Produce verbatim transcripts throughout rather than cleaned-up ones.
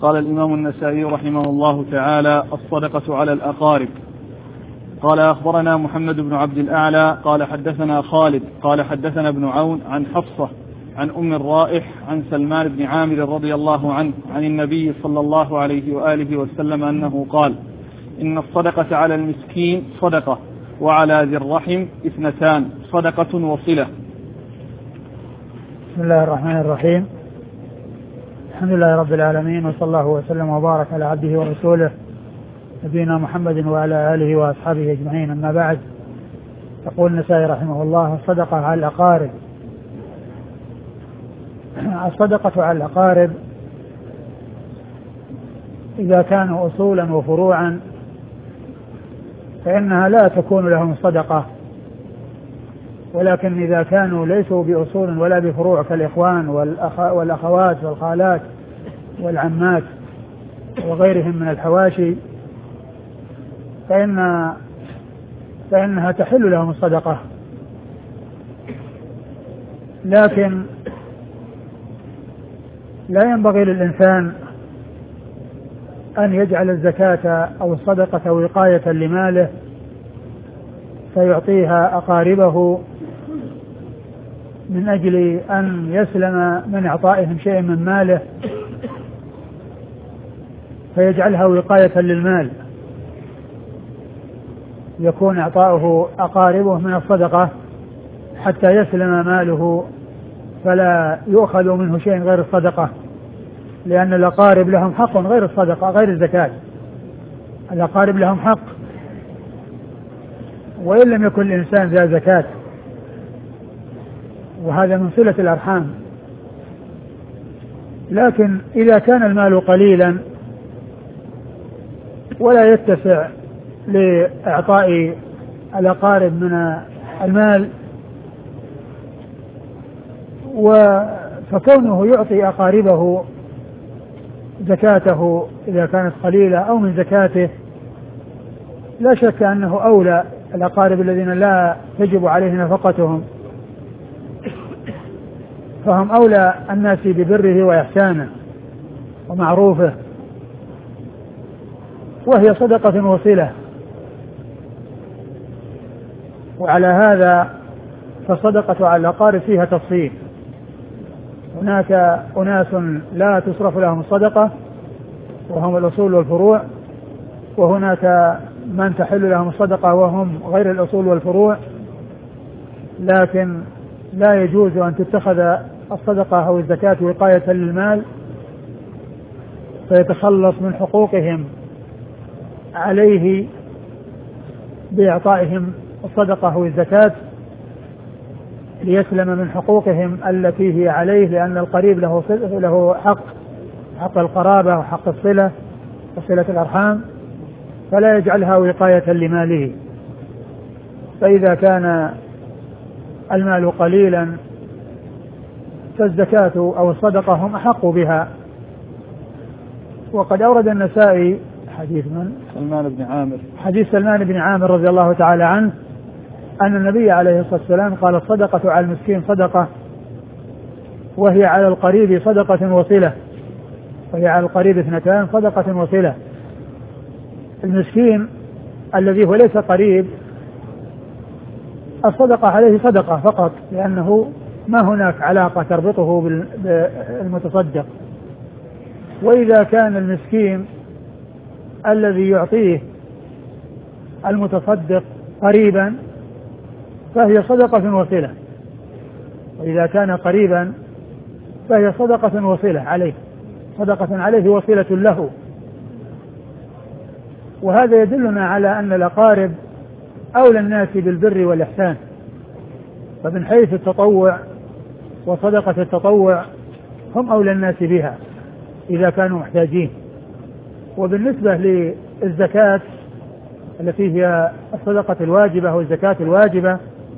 قال الإمام النسائي رحمه الله تعالى: الصدقة على الأقارب. قال: أخبرنا محمد بن عبد الأعلى قال حدثنا خالد قال حدثنا ابن عون عن حفصة عن أم الرائح عن سلمان بن عامر رضي الله عنه عن النبي صلى الله عليه وآله وسلم أنه قال: إن الصدقة على المسكين صدقة، وعلى ذي الرحم اثنتان، صدقة وصلة. بسم الله الرحمن الرحيم. الحمد لله رب العالمين، وصلى الله وسلم وبارك على عبده ورسوله نبينا محمد وعلى آله وأصحابه أجمعين. أما بعد، يقول النسائي رحمه الله: الصدقة على الأقارب. الصدقة على الأقارب إذا كانوا أصولا وفروعا فإنها لا تكون لهم صدقة، ولكن إذا كانوا ليسوا بأصول ولا بفروع كالإخوان والأخوات والخالات والعمات وغيرهم من الحواشي فإن فإنها تحل لهم الصدقة. لكن لا ينبغي للإنسان أن يجعل الزكاة أو الصدقة وقاية لماله فيعطيها أقاربه من أجل أن يسلم من إعطائهم شيء من ماله، فيجعلها وقاية للمال، يكون إعطاؤه أقاربه من الصدقة حتى يسلم ماله فلا يؤخذ منه شيء غير الصدقة، لأن الأقارب لهم حق غير الصدقة غير الزكاة. الأقارب لهم حق وإن لم يكن الإنسان ذا زكاة، وهذا من صلة الأرحام. لكن إذا كان المال قليلا ولا يتسع لإعطاء الأقارب من المال، فكونه يعطي أقاربه زكاته إذا كانت قليلة أو من زكاته، لا شك أنه أولى. الأقارب الذين لا تجب عليه نفقتهم فهم أولى الناس ببره وإحسانه ومعروفه، وهي صدقة وصلة. وعلى هذا فالصدقة على الأقارب فيها تفصيل. هناك أناس لا تصرف لهم الصدقة وهم الأصول والفروع، وهناك من تحل لهم الصدقة وهم غير الأصول والفروع، لكن لا يجوز أن تتخذ الصدقة أو الزكاة وقاية للمال فيتخلص من حقوقهم عليه بإعطائهم الصدقة أو الزكاة ليسلم من حقوقهم التي هي عليه، لأن القريب له له حق حق القرابة وحق الصلة وصلة الأرحام، فلا يجعلها وقاية لماله. فإذا كان المال قليلا فالزكاة أو الصدقة هم أحق بها. وقد أورد النسائي حديث من؟ سلمان بن عامر حديث سلمان بن عامر رضي الله تعالى عنه أن النبي عليه الصلاة والسلام قال: الصدقة على المسكين صدقة، وهي على القريب صدقة وصلة. وهي على القريب اثنتان، صدقة وصلة. المسكين الذي هو ليس قريب الصدقة عليه صدقة فقط، لأنه ما هناك علاقة تربطه بالمتصدق. وإذا كان المسكين الذي يعطيه المتصدق قريبا فهي صدقة وصلة، وإذا كان قريبا فهي صدقة وصلة عليه، صدقة عليه وصلة له. وهذا يدلنا على أن الأقارب أولى الناس بالبر والإحسان، فمن حيث التطوع وصدقة التطوع هم أولى الناس بها إذا كانوا محتاجين. وبالنسبة للزكاة التي هي الصدقة الواجبة والزكاة الواجبة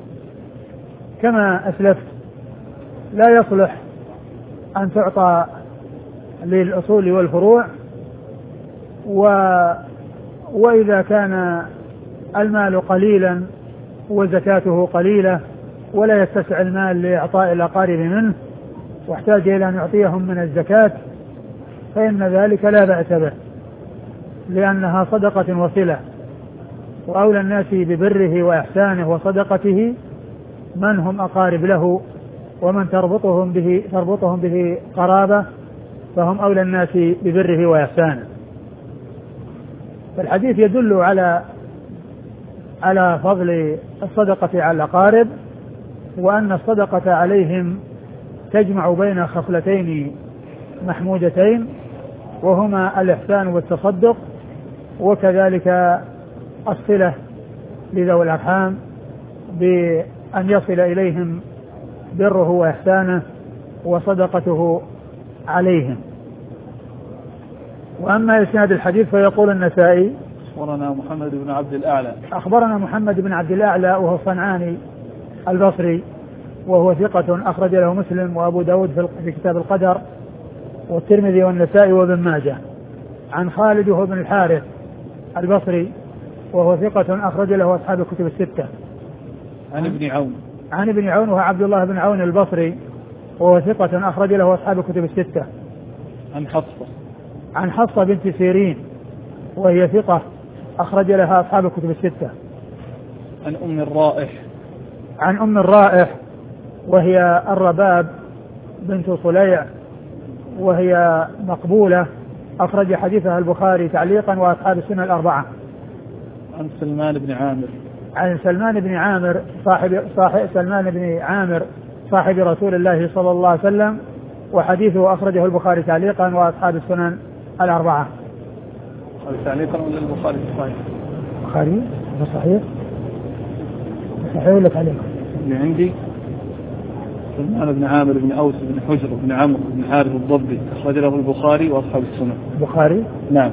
كما أسلفت لا يصلح أن تعطى للأصول والفروع، و وإذا كان المال قليلا وزكاته قليلة ولا يتسع المال لإعطاء الأقارب منه واحتاج إلى أن يعطيهم من الزكاة فإن ذلك لا بأس به، لأنها صدقة وصلة، وأولى الناس ببره وإحسانه وصدقته من هم أقارب له ومن تربطهم به تربطهم به قرابة، فهم أولى الناس ببره وإحسانه. فالحديث يدل على على فضل الصدقة على الأقارب، وأن الصدقة عليهم تجمع بين خصلتين محمودتين، وهما الإحسان والتصدق، وكذلك الصلة لذوي الأرحام بأن يصل إليهم بره وإحسانه وصدقته عليهم. وأما إسناد الحديث فيقول النسائي: أخبرنا محمد بن عبد الأعلى أخبرنا محمد بن عبد الأعلى وهو الصنعاني البصري، وهو ثقة أخرج له مسلم وأبو داود في كتاب القدر والترمذي والنسائي وابن ماجه. عن خالد وهو بن الحارث البصري، وهو ثقة أخرج له أصحاب الكتب الستة. عن ابن عون عن ابن عون وهو عبد الله بن عون البصري، وهو ثقة أخرج له أصحاب الكتب الستة. عن حفصة عن حفصة بنت سيرين، وهي ثقة أخرج لها أصحاب الكتب الستة. عن أم الرائح عن أم الرائح وهي الرباب بنت صليع، وهي مقبولة، أخرج حديثها البخاري تعليقا وأصحاب السنة الأربعة. عن سلمان بن عامر عن سلمان بن عامر صاحب, صاحب سلمان بن عامر صاحب رسول الله صلى الله عليه وسلم، وحديثه أخرجه البخاري تعليقا وأصحاب السنن الأربعة. تعليقا ولا البخاري صحيح؟ البخاري صحيح صحيح ولا تعليقا؟ اللي عندي سلمان بن عامر بن أوس بن حجر بن عمرو بن حارث الضبي، أخرج له البخاري وأصحاب السنن. البخاري نعم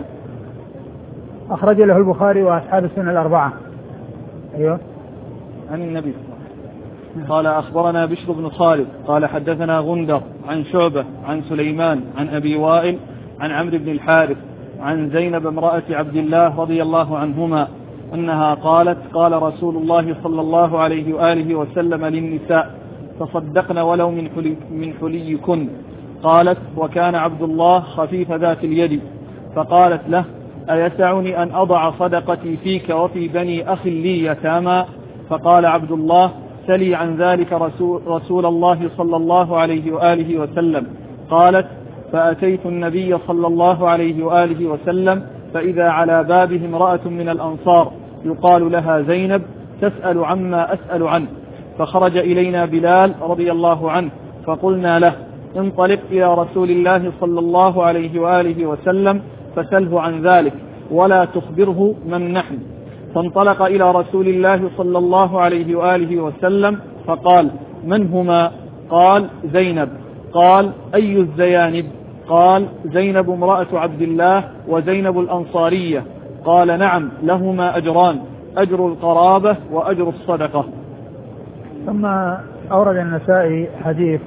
أخرج له البخاري وأصحاب السنن الأربعة. أيوه. عن النبي قال: أخبرنا بشر بن خالد قال حدثنا غندر عن شعبة عن سليمان عن أبي وائل عن عمرو بن الحارث عن زينب امرأة عبد الله رضي الله عنهما أنها قالت: قال رسول الله صلى الله عليه وآله وسلم للنساء: تصدقن ولو من حلي من حليكن. قالت: وكان عبد الله خفيف ذات اليد، فقالت له: أيسعني أن أضع صدقتي فيك وفي بني أخ لي يتامى؟ فقال عبد الله: سلي عن ذلك رسول, رسول الله صلى الله عليه وآله وسلم. قالت: فأتيت النبي صلى الله عليه وآله وسلم فإذا على بابه امرأة من الأنصار يقال لها زينب تسأل عما أسأل عنه، فخرج إلينا بلال رضي الله عنه فقلنا له: انطلق إلى رسول الله صلى الله عليه وآله وسلم فسله عن ذلك ولا تخبره من نحن. فانطلق إلى رسول الله صلى الله عليه وآله وسلم فقال: من هما؟ قال: زينب. قال: أي الزيانب؟ قال: زينب امرأة عبد الله وزينب الأنصارية. قال: نعم، لهما أجران، أجر القرابة وأجر الصدقة. ثم أورد النسائي حديث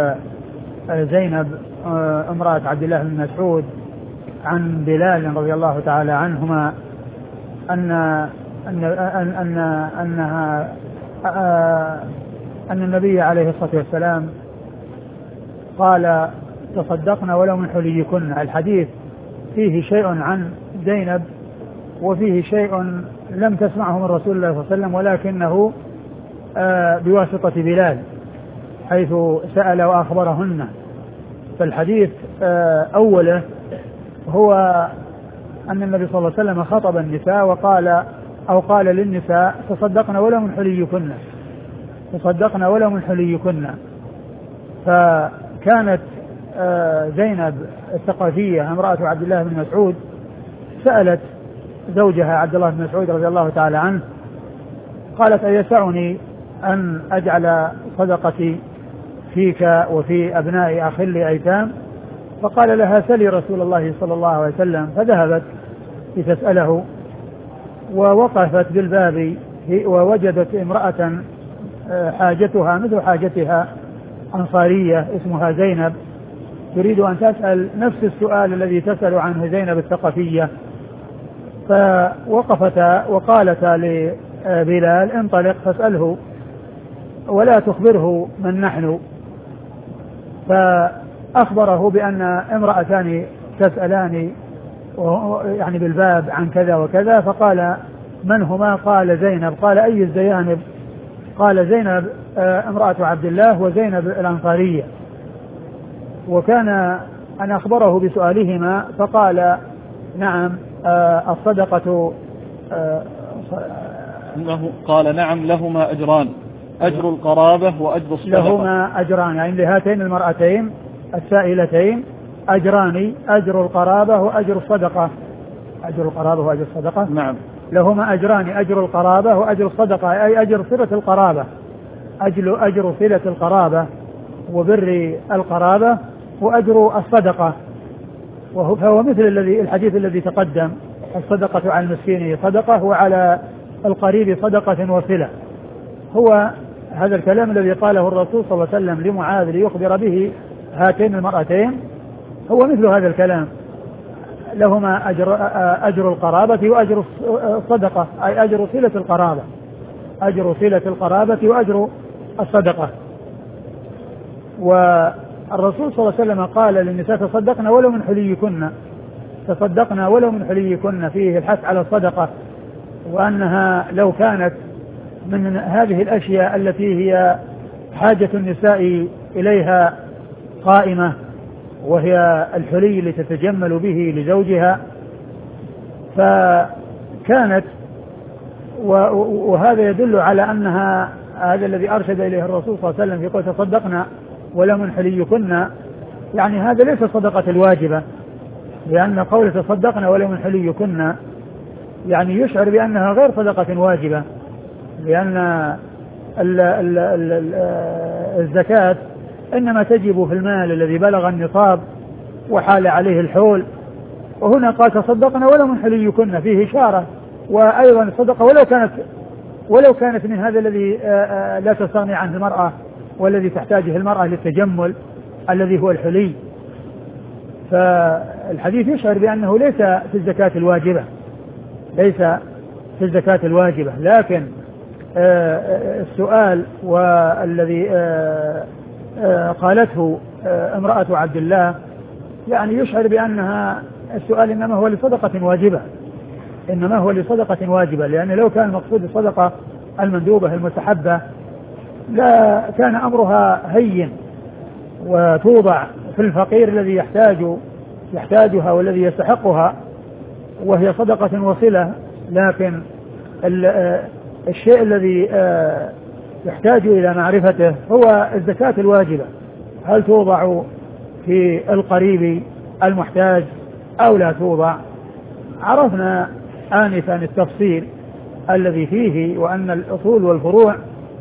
زينب امرأة عبد الله بن مسعود عن بلال رضي الله تعالى عنهما أن أن أن أنها أن النبي عليه الصلاة والسلام قال: تصدقنا ولو من حليكن. الحديث فيه شيء عن زينب وفيه شيء لم تسمعه من رسول الله صلى الله عليه وسلم، ولكنه بواسطة بلال حيث سأل وأخبرهن. فالحديث أوله هو أن النبي صلى الله عليه وسلم خطب النساء وقال أو قال للنساء: تصدقنا ولو من حليكن، تصدقنا ولو من حليكن. فكانت زينب الثقفية امرأة عبد الله بن مسعود سألت زوجها عبد الله بن مسعود رضي الله تعالى عنه، قالت: أيسعني أن أجعل صدقتي فيك وفي أبناء أخ لي أيتام؟ فقال لها: سلي رسول الله صلى الله عليه وسلم. فذهبت لتسأله، ووقفت بالباب ووجدت امرأة حاجتها مثل حاجتها أنصارية اسمها زينب تريد أن تسأل نفس السؤال الذي تسأل عنه زينب الثقفية. فوقفتا وقالتا لبلال: انطلق فاسأله ولا تخبره من نحن. فأخبره بأن امرأتان تسألان يعني بالباب عن كذا وكذا، فقال من هما؟ قال زينب. قال أي الزيانب؟ قال زينب امرأة عبد الله وزينب الأنصارية. وكان أن أخبره بسؤالهما فقال نعم الصدقة له. قال نعم لهما أجران، أجر القرابة وأجر الصدقة. لهما أجران يعني لهاتين المرأتين السائلتين أجران، أجر القرابة وأجر الصدقة. أجر القرابة وأجر الصدقة نعم. لهما أجران، أجر القرابة وأجر الصدقة، أي أجر صلة القرابة، أجر أجر صلة القرابة وبر القرابة وأجر الصدقة. وهو مثل الذي الحديث الذي تقدم، الصدقة على المسكين صدقة وعلى القريب صدقة وصلة. هو هذا الكلام الذي قاله الرسول صلى الله عليه وسلم لمعاذ ليخبر به هاتين المرأتين هو مثل هذا الكلام، لهما أجر, أجر القرابة وأجر الصدقة، أي أجر صلة القرابة، أجر صلة القرابة وأجر الصدقة. والرسول صلى الله عليه وسلم قال للنساء تصدقنا ولو من حليكن، تصدقنا ولو من حليكن، فيه الحث على الصدقة، وأنها لو كانت من هذه الأشياء التي هي حاجة النساء إليها قائمة، وهي الحلي التي تتجمل به لزوجها، فكانت وهذا يدل على أنها هذا الذي أرشد إليه الرسول صلى الله عليه وسلم في قول تصدقنا ولو من حليكن، يعني هذا ليس الصدقة الواجبة، لأن قول تصدقنا ولو من حليكن يعني يشعر بأنها غير صدقة واجبة، لأن ال ال ال الزكاة إنما تجب في المال الذي بلغ النصاب وحال عليه الحول، وهنا قال تصدقنا ولو من حليكن فيه إشارة. وأيضا الصدقة ولو كانت ولو كانت من هذا الذي لا تستغني عنه المرأة والذي تحتاجه المرأة للتجمل الذي هو الحلي، فالحديث يشعر بأنه ليس في الزكاة الواجبة، ليس في الزكاة الواجبة. لكن السؤال والذي قالته امرأة عبد الله يعني يشعر بأنها السؤال إنما هو لصدقة واجبة، إنما هو لصدقة واجبة، لأن لو كان المقصود الصدقة المندوبة المستحبة لا كان أمرها هين وتوضع في الفقير الذي يحتاج يحتاجها والذي يستحقها، وهي صدقة وصلة. لكن الشيء الذي يحتاج إلى معرفته هو الزكاة الواجبة، هل توضع في القريب المحتاج أو لا توضع. عرفنا آنفا التفصيل الذي فيه، وأن الأصول والفروع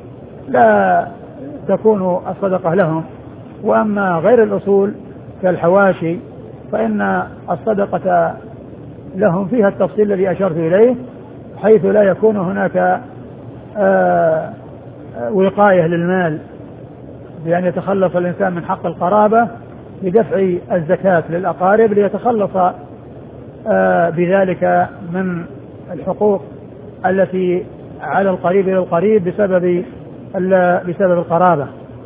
لا تكون الصدقة لهم، وأما غير الأصول كالحواشي فإن الصدقة لهم فيها التفصيل الذي أشرت إليه، حيث لا يكون هناك آه وقاية للمال بأن يتخلص الإنسان من حق القرابة بدفع الزكاة للأقارب ليتخلص آه بذلك من الحقوق التي على القريب للقريب بسبب بسبب القرابة.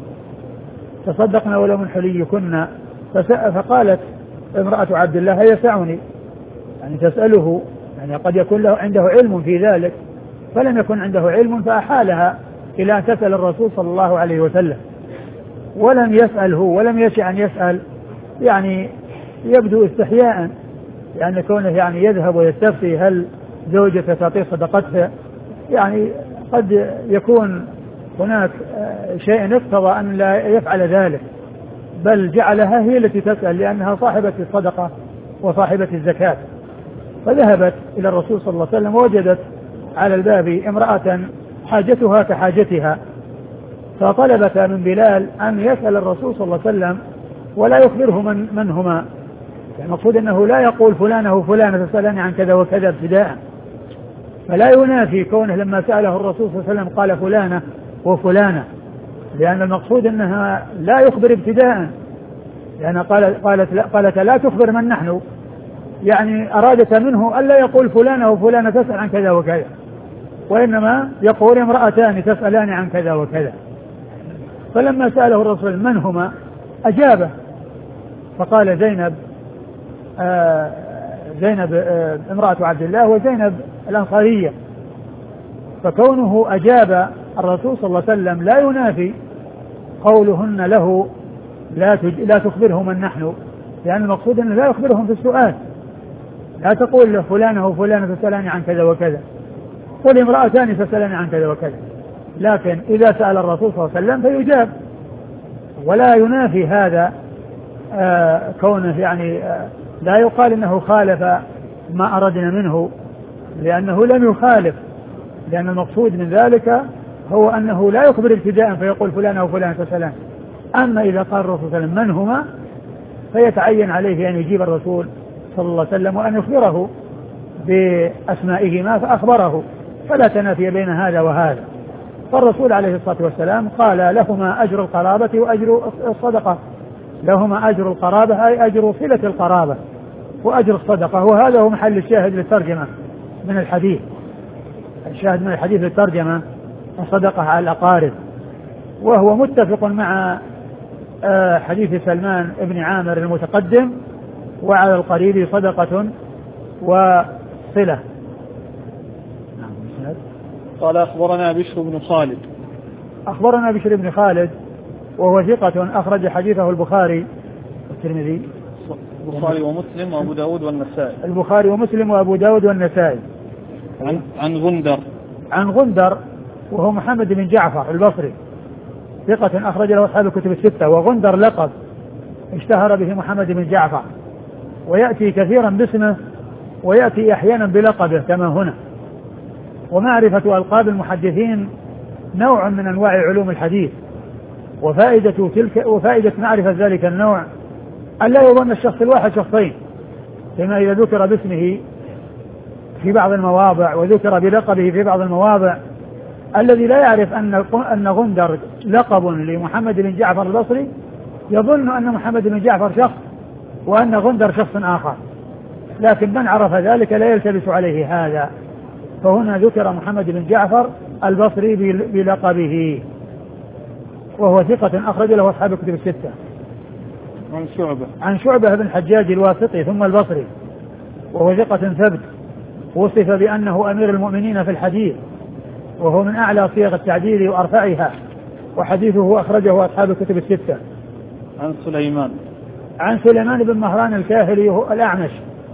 تصدقنا ولو من حليكن، فقالت امرأة عبد الله يسعني، يعني تسأله، يعني قد يكون له عنده علم في ذلك فلم يكن عنده علم فأحالها إلى أن تسأل الرسول صلى الله عليه وسلم، ولم يسأله ولم يشأ أن يسأل، يعني يبدو استحياء، يعني كونه يعني يذهب ويستفتي هل زوجته تعطي صدقتها، يعني قد يكون هناك شيء اقتضى أن لا يفعل ذلك، بل جعلها هي التي تسأل لأنها صاحبة الصدقة وصاحبة الزكاة. فذهبت إلى الرسول صلى الله عليه وسلم ووجدت على الباب امرأة حاجتها كحاجتها، فطلبت من بلال أن يسأل الرسول صلى الله عليه وسلم ولا يخبره من, من هما، يعني المقصود أنه لا يقول فلانة وفلانة تسألني عن كذا وكذا ابتداء، فلا ينافي كونه لما سأله الرسول صلى الله عليه وسلم قال فلانة وفلانة، لأن المقصود أنها لا يخبر ابتداء، لأن قالت, قالت, لا قالت لا تخبر من نحن، يعني أرادت منه ألا يقول فلانة وفلانة تسأل عن كذا وكذا، وإنما يقول امرأتان تسألان عن كذا وكذا. فلما سأله الرسول من هما أجابه، فقال زينب زينب امرأة عبد الله وزينب الأنصارية، فكونه أجاب الرسول صلى الله عليه وسلم لا ينافي قولهن له لا, لا تخبره من نحن، لأن المقصود أنه لا يخبرهم في السؤال، لا تقول له فلانة وفلانة تسألني عن كذا وكذا، قل امرأتان تسألني عن كذا وكذا، لكن إذا سأل الرسول صلى الله عليه وسلم فيجاب، ولا ينافي هذا آه كونه يعني آه لا يقال إنه خالف ما أردنا منه، لأنه لم يخالف، لأن المقصود من ذلك هو أنه لا يخبر ابتداء فيقول فلانة وفلانة تسألان. أما إذا قال الرسول صلى الله عليه وسلم من هما فيتعين عليه أن يجيب الرسول صلى الله عليه وسلم وأن يخبره بأسمائهما فأخبره، فلا تنافي بين هذا وهذا. فالرسول عليه الصلاة والسلام قال لهما أجر القرابة وأجر الصدقة، لهما أجر القرابة أي أجر صلة القرابة وأجر الصدقة، وهذا هو محل الشاهد للترجمة من الحديث، الشاهد من الحديث للترجمة الصدقة على الأقارب، وهو متفق مع حديث سلمان بن عامر المتقدم وعلى القريب صدقة وصلة. قال أخبرنا بشر بن خالد أخبرنا بشر بن خالد وهو ثقة أخرج حديثه البخاري والترمذي البخاري ومسلم وأبو داود والنسائي البخاري ومسلم وأبو داود والنسائي عن, عن غندر عن غندر وهو محمد بن جعفر البصري ثقة أخرج له أصحاب الكتب الستة، وغندر لقب اشتهر به محمد بن جعفر، ويأتي كثيرا باسمه ويأتي أحيانا بلقبه كما هنا. ومعرفة ألقاب المحدثين نوع من أنواع علوم الحديث، وفائدة تلك وفائدة معرفة ذلك النوع ألا يظن الشخص الواحد شخصين، كما إذا ذكر باسمه في بعض المواضع وذكر بلقبه في بعض المواضع، الذي لا يعرف أن أن غندر لقب لمحمد بن جعفر البصري يظن أن محمد بن جعفر شخص وأن غندر شخص آخر، لكن من عرف ذلك لا يلتبس عليه هذا. فهنا ذكر محمد بن جعفر البصري بلقبه، وهو ثقة أخرج له أصحاب الكتب الستة. عن شعبة عن شعبة بن الحجاج الواسطي ثم البصري، وهو ثقة ثبت، وصف بأنه أمير المؤمنين في الحديث، وهو من أعلى صيغ التعديل وأرفعها، وحديثه أخرجه أصحاب الكتب الستة. عن سليمان عن سليمان بن مهران الكاهلي الأعمش،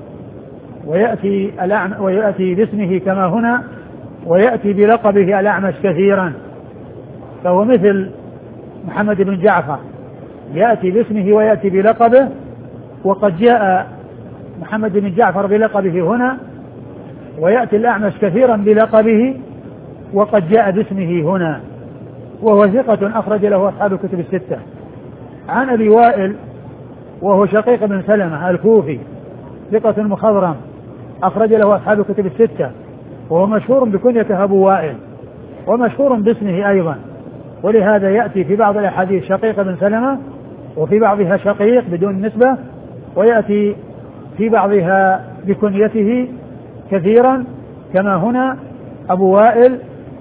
ويأتي, ويأتي باسمه كما هنا، ويأتي بلقبه الأعمش كثيرا، فهو مثل محمد بن جعفر يأتي باسمه ويأتي بلقبه، وقد جاء محمد بن جعفر بلقبه هنا، ويأتي الأعمش كثيرا بلقبه وقد جاء باسمه هنا، وهو ثقة أخرج له أصحاب الكتب الستة. عن أبي وائل وهو شقيق بن سلمة الكوفي ثقة مخضرم أخرج له أصحاب الكتب الستة، وهو مشهور بكنيته أبو وائل، ومشهور باسمه أيضا، ولهذا يأتي في بعض الأحاديث شقيق بن سلمة وفي بعضها شقيق بدون نسبة، ويأتي في بعضها بكنيته كثيرا كما هنا أبو وائل.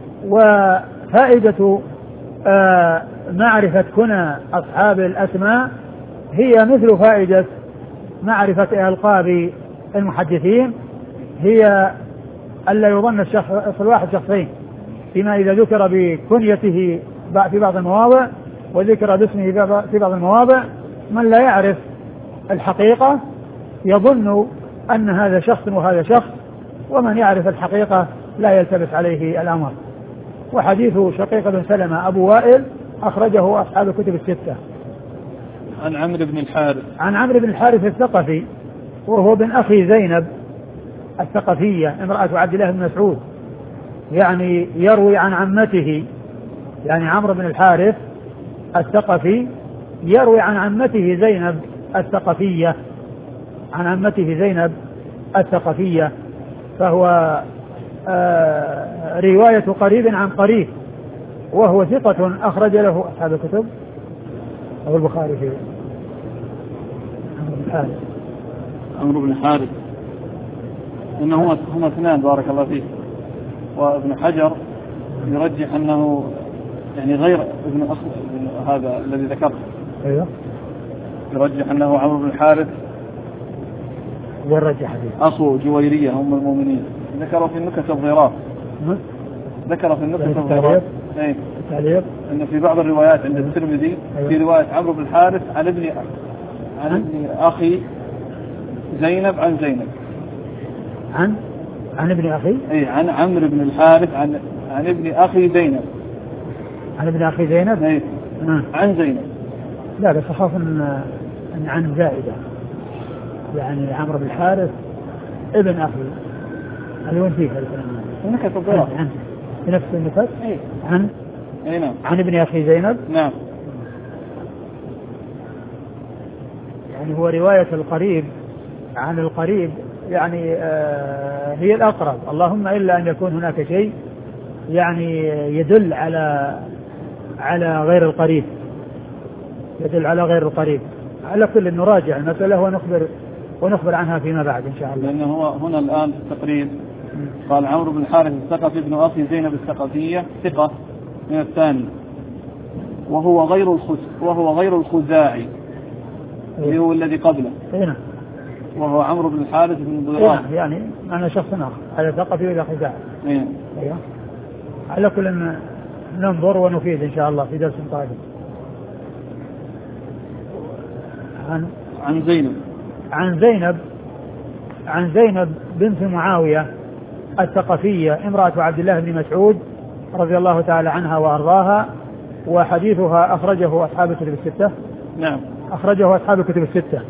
وفائدة آه معرفة كنى أصحاب الأسماء هي مثل فائدة معرفة ألقاب المحدثين، هي ألا يظن الشخص الواحد شخصين، فيما إذا ذكر بكنيته في بعض المواضع وذكر باسمه في بعض المواضع، من لا يعرف الحقيقة يظن أن هذا شخص وهذا شخص، ومن يعرف الحقيقة لا يلتبس عليه الأمر. وحديث شقيق بن سلمة أبو وائل أخرجه أصحاب الكتب الستة. عن عمرو بن الحارث عن عمرو بن الحارث الثقفي وهو بن أخي زينب الثقفية امرأة عبد الله بن مسعود، يعني يروي عن عمته، يعني عمرو بن الحارث الثقفي يروي عن عمته زينب الثقفية، عن عمته زينب الثقفية، فهو آه رواية قريب عن قريب، وهو ثقة أخرج له أصحاب الكتب أو البخاري في عمرو بن الحارث. عمرو بن الحارث إنه هم اثنان بارك الله فيه، وابن حجر يرجح أنه يعني غير ابن أخ هذا الذي ذكرته، أيوه يرجح أنه عمرو بن الحارث والرجح حديث أخو جويرية أم المؤمنين ذكر في النكت الضراف ذكر في النكت الضراف ايه تعليق ان في بعض الروايات عند الترمذي في رواية عمرو بن الحارث عن ابن عن ابن اخي زينب عن زينب عن عن ابن اخي اي عن عمرو بن الحارث عن عن ابن اخي زينب عن ابن اخي زينب اي عن زينب. لا بس اخاف ان عن زائدة يعني عمرو بن الحارث ابن اخي هل وين فيه الكلام هذا؟ نكت الضراف في نفس النكت اي عن اي نعم عن ابن اخي زينب نعم. يعني هو رواية القريب عن القريب يعني آه هي الأقرب اللهم إلا أن يكون هناك شيء يعني يدل على على غير القريب يدل على غير القريب. على كل نراجع المسألة ونخبر ونخبر عنها فيما بعد إن شاء الله. لأنه هو هنا الآن في التقريب قال عمرو بن الحارث الثقفي ابن أخي زينب الثقفية ثقة من الثاني وهو غير الخز وهو غير الخزاعي اللي هو الذي قبله هنا وهو عمرو بن الحارث بن ضرار يعني أنا شخص آخر هذا ثقفي ولا خزاعي. أيوه على كل ننظر ونفيد إن شاء الله في درس قادم. عن عن زينب عن زينب عن زينب بنت معاوية الثقفية امرأة عبد الله بن مسعود رضي الله تعالى عنها وأرضاها وحديثها أخرجه أصحاب الكتب الستة. نعم أخرجه أصحاب الكتب الستة.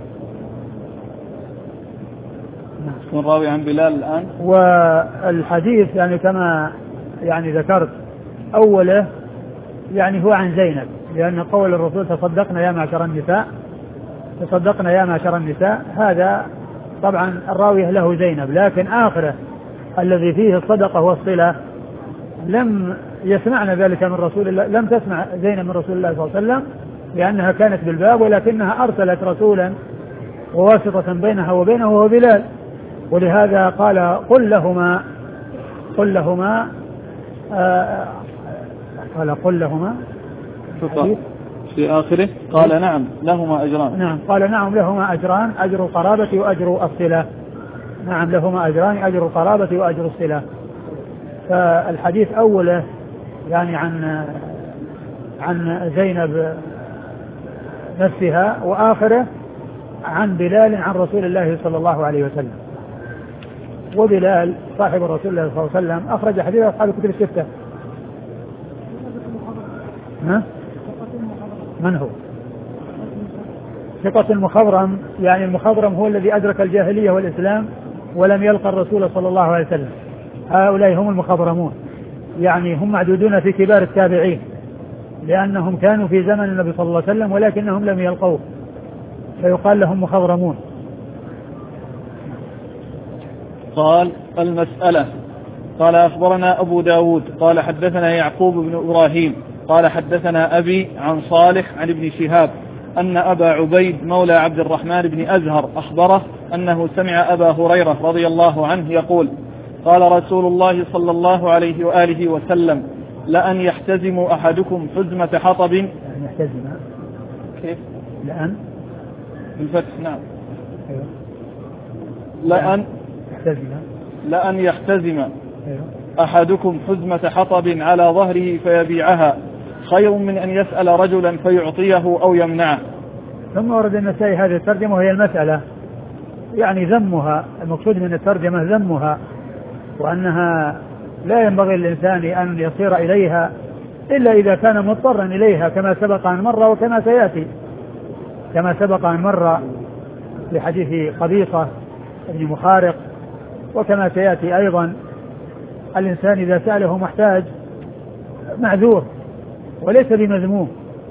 من راوي عن بلال الآن. والحديث يعني كما يعني ذكرت أوله يعني هو عن زينب لأن قول الرسول تصدقنا يا معشر النساء تصدقنا يا معشر النساء هذا طبعا الراوية له زينب لكن آخره الذي فيه الصدقة والصلة لم يسمعنا ذلك من رسول الله لم تسمع زينب من رسول الله صلى الله عليه وسلم لأنها كانت بالباب ولكنها أرسلت رسولا وواسطة بينها وبينه وهو بلال ولهذا قال قل لهما قل لهما آه قال قل لهما في آخره قال نعم لهما أجران. نعم قال نعم لهما أجران أجر القرابة وأجر الصلة. نعم لهما أجران أجر القرابة وأجر الصلة. فالحديث أوله يعني عن عن زينب نفسها وآخره عن بلال عن رسول الله صلى الله عليه وسلم. وبلال صاحب رسول الله صلى الله عليه وسلم أخرج حديث أصحاب الكتب الستة. ها؟ من هو؟ ثقة المخضرم يعني المخضرم هو الذي أدرك الجاهلية والإسلام ولم يلقى الرسول صلى الله عليه وسلم. هؤلاء هم المخضرمون يعني هم معدودون في كبار التابعين لأنهم كانوا في زمن النبي صلى الله عليه وسلم ولكنهم لم يلقوه فيقال لهم مخضرمون. قال المسألة قال أخبرنا أبو داود قال حدثنا يعقوب بن إبراهيم قال حدثنا أبي عن صالح عن ابن شهاب أن أبا عبيد مولى عبد الرحمن بن أزهر أخبره أنه سمع أبا هريرة رضي الله عنه يقول قال رسول الله صلى الله عليه وآله وسلم لأن يحتزم أحدكم حزمة حطب لأن يحتزم كيف؟ لأن بالفتح نعم أيوه. لأن يحتزم لأن يحتزم أيوه. أحدكم حزمة حطب على ظهره فيبيعها خير من أن يسأل رجلا فيعطيه أو يمنعه. ثم ورد النسائي هذه الترجمة وهي المسألة يعني ذمها المقصود من الترجمة ذمها وأنها لا ينبغي للإنسان أن يصير إليها إلا إذا كان مضطرا إليها كما سبق أن مر وكما سيأتي كما سبق أن مر لحديث قبيصة ابن مخارق وكما سيأتي أيضا الإنسان إذا سأله محتاج معذور وليس بمذموم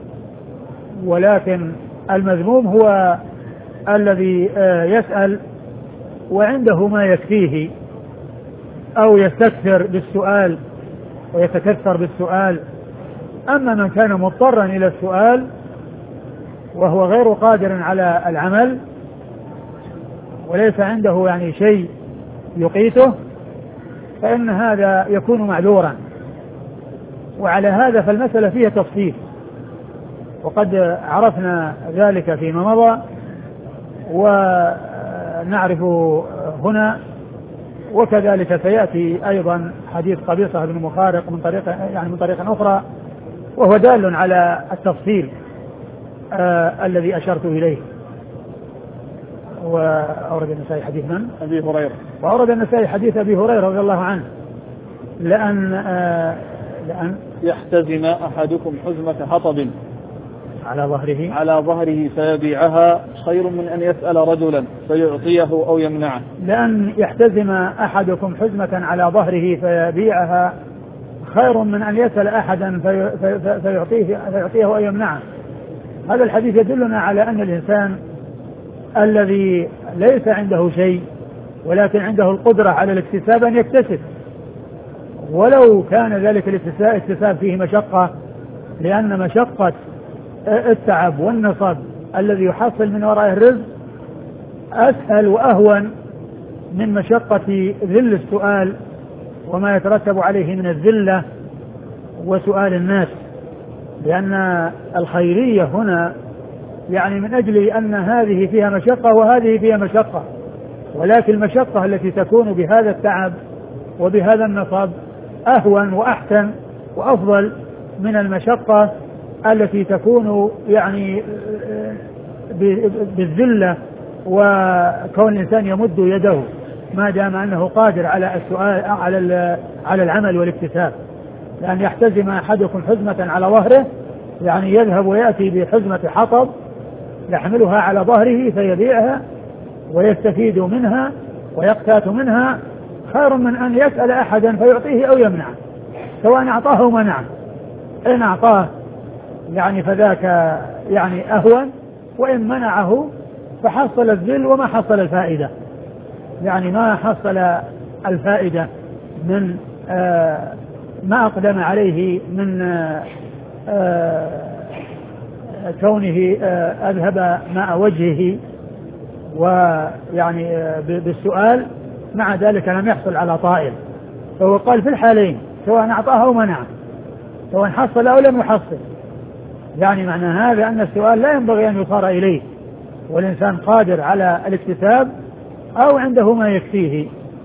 ولكن المذموم هو الذي يسأل وعنده ما يكفيه أو يستكثر بالسؤال ويتكثر بالسؤال. أما من كان مضطرا إلى السؤال وهو غير قادر على العمل وليس عنده يعني شيء يقيته فإن هذا يكون معذورا. وعلى هذا فالمسألة فيها تفصيل وقد عرفنا ذلك فيما مضى نعرفه هنا. وكذلك سيأتي أيضا حديث قبيصة بن مخارق من طريق يعني من طريق أخرى، وهو دال على التفصيل آه الذي أشرت إليه. وأورد النسائي حديث من؟ أبي هريرة. وأورد النسائي حديث أبي هريرة رضي الله عنه، لأن آه لأن يحتزم أحدكم حزمة حطب على ظهره على ظهره فيبيعها خير من أن يسأل رجلا فيعطيه أو يمنعه. لأن يحتزم أحدكم حزمة على ظهره فيبيعها خير من أن يسأل أحدا في في فيعطيه, فيعطيه أو يمنعه. هذا الحديث يدلنا على أن الإنسان الذي ليس عنده شيء ولكن عنده القدرة على الاكتساب أن يكتسب، ولو كان ذلك الاكتساب فيه مشقة، لأن مشقة التعب والنصب الذي يحصل من وراء الرزق أسهل وأهون من مشقة ذل السؤال وما يترتب عليه من الذلة وسؤال الناس. لأن الخيرية هنا يعني من أجل أن هذه فيها مشقة وهذه فيها مشقة، ولكن المشقة التي تكون بهذا التعب وبهذا النصب أهون وأحسن وأفضل من المشقة التي تكون يعني بالذلة وكون الإنسان يمد يده ما دام أنه قادر على السؤال على على العمل والاكتساب. لأن يحتزم أحدكم حزمة على ظهره يعني يذهب ويأتي بحزمة حطب يحملها على ظهره فيبيعها ويستفيد منها ويقتات منها خير من أن يسأل أحدا فيعطيه أو يمنعه، سواء أعطاه أو منعه. إن أعطاه يعني فذاك يعني أهون، وإن منعه فحصل الذل وما حصل الفائدة، يعني ما حصل الفائدة من آه ما أقدم عليه من آه آه كونه آه أذهب ماء وجهه ويعني آه بالسؤال، مع ذلك لم يحصل على طائل. فهو قال في الحالين سواء أعطاه أو منعه، سواء حصل أو لم يحصل، يعني معنى هذا أن السؤال لا ينبغي أن يصار إليه، والإنسان قادر على الاكتساب أو عنده ما يكفيه.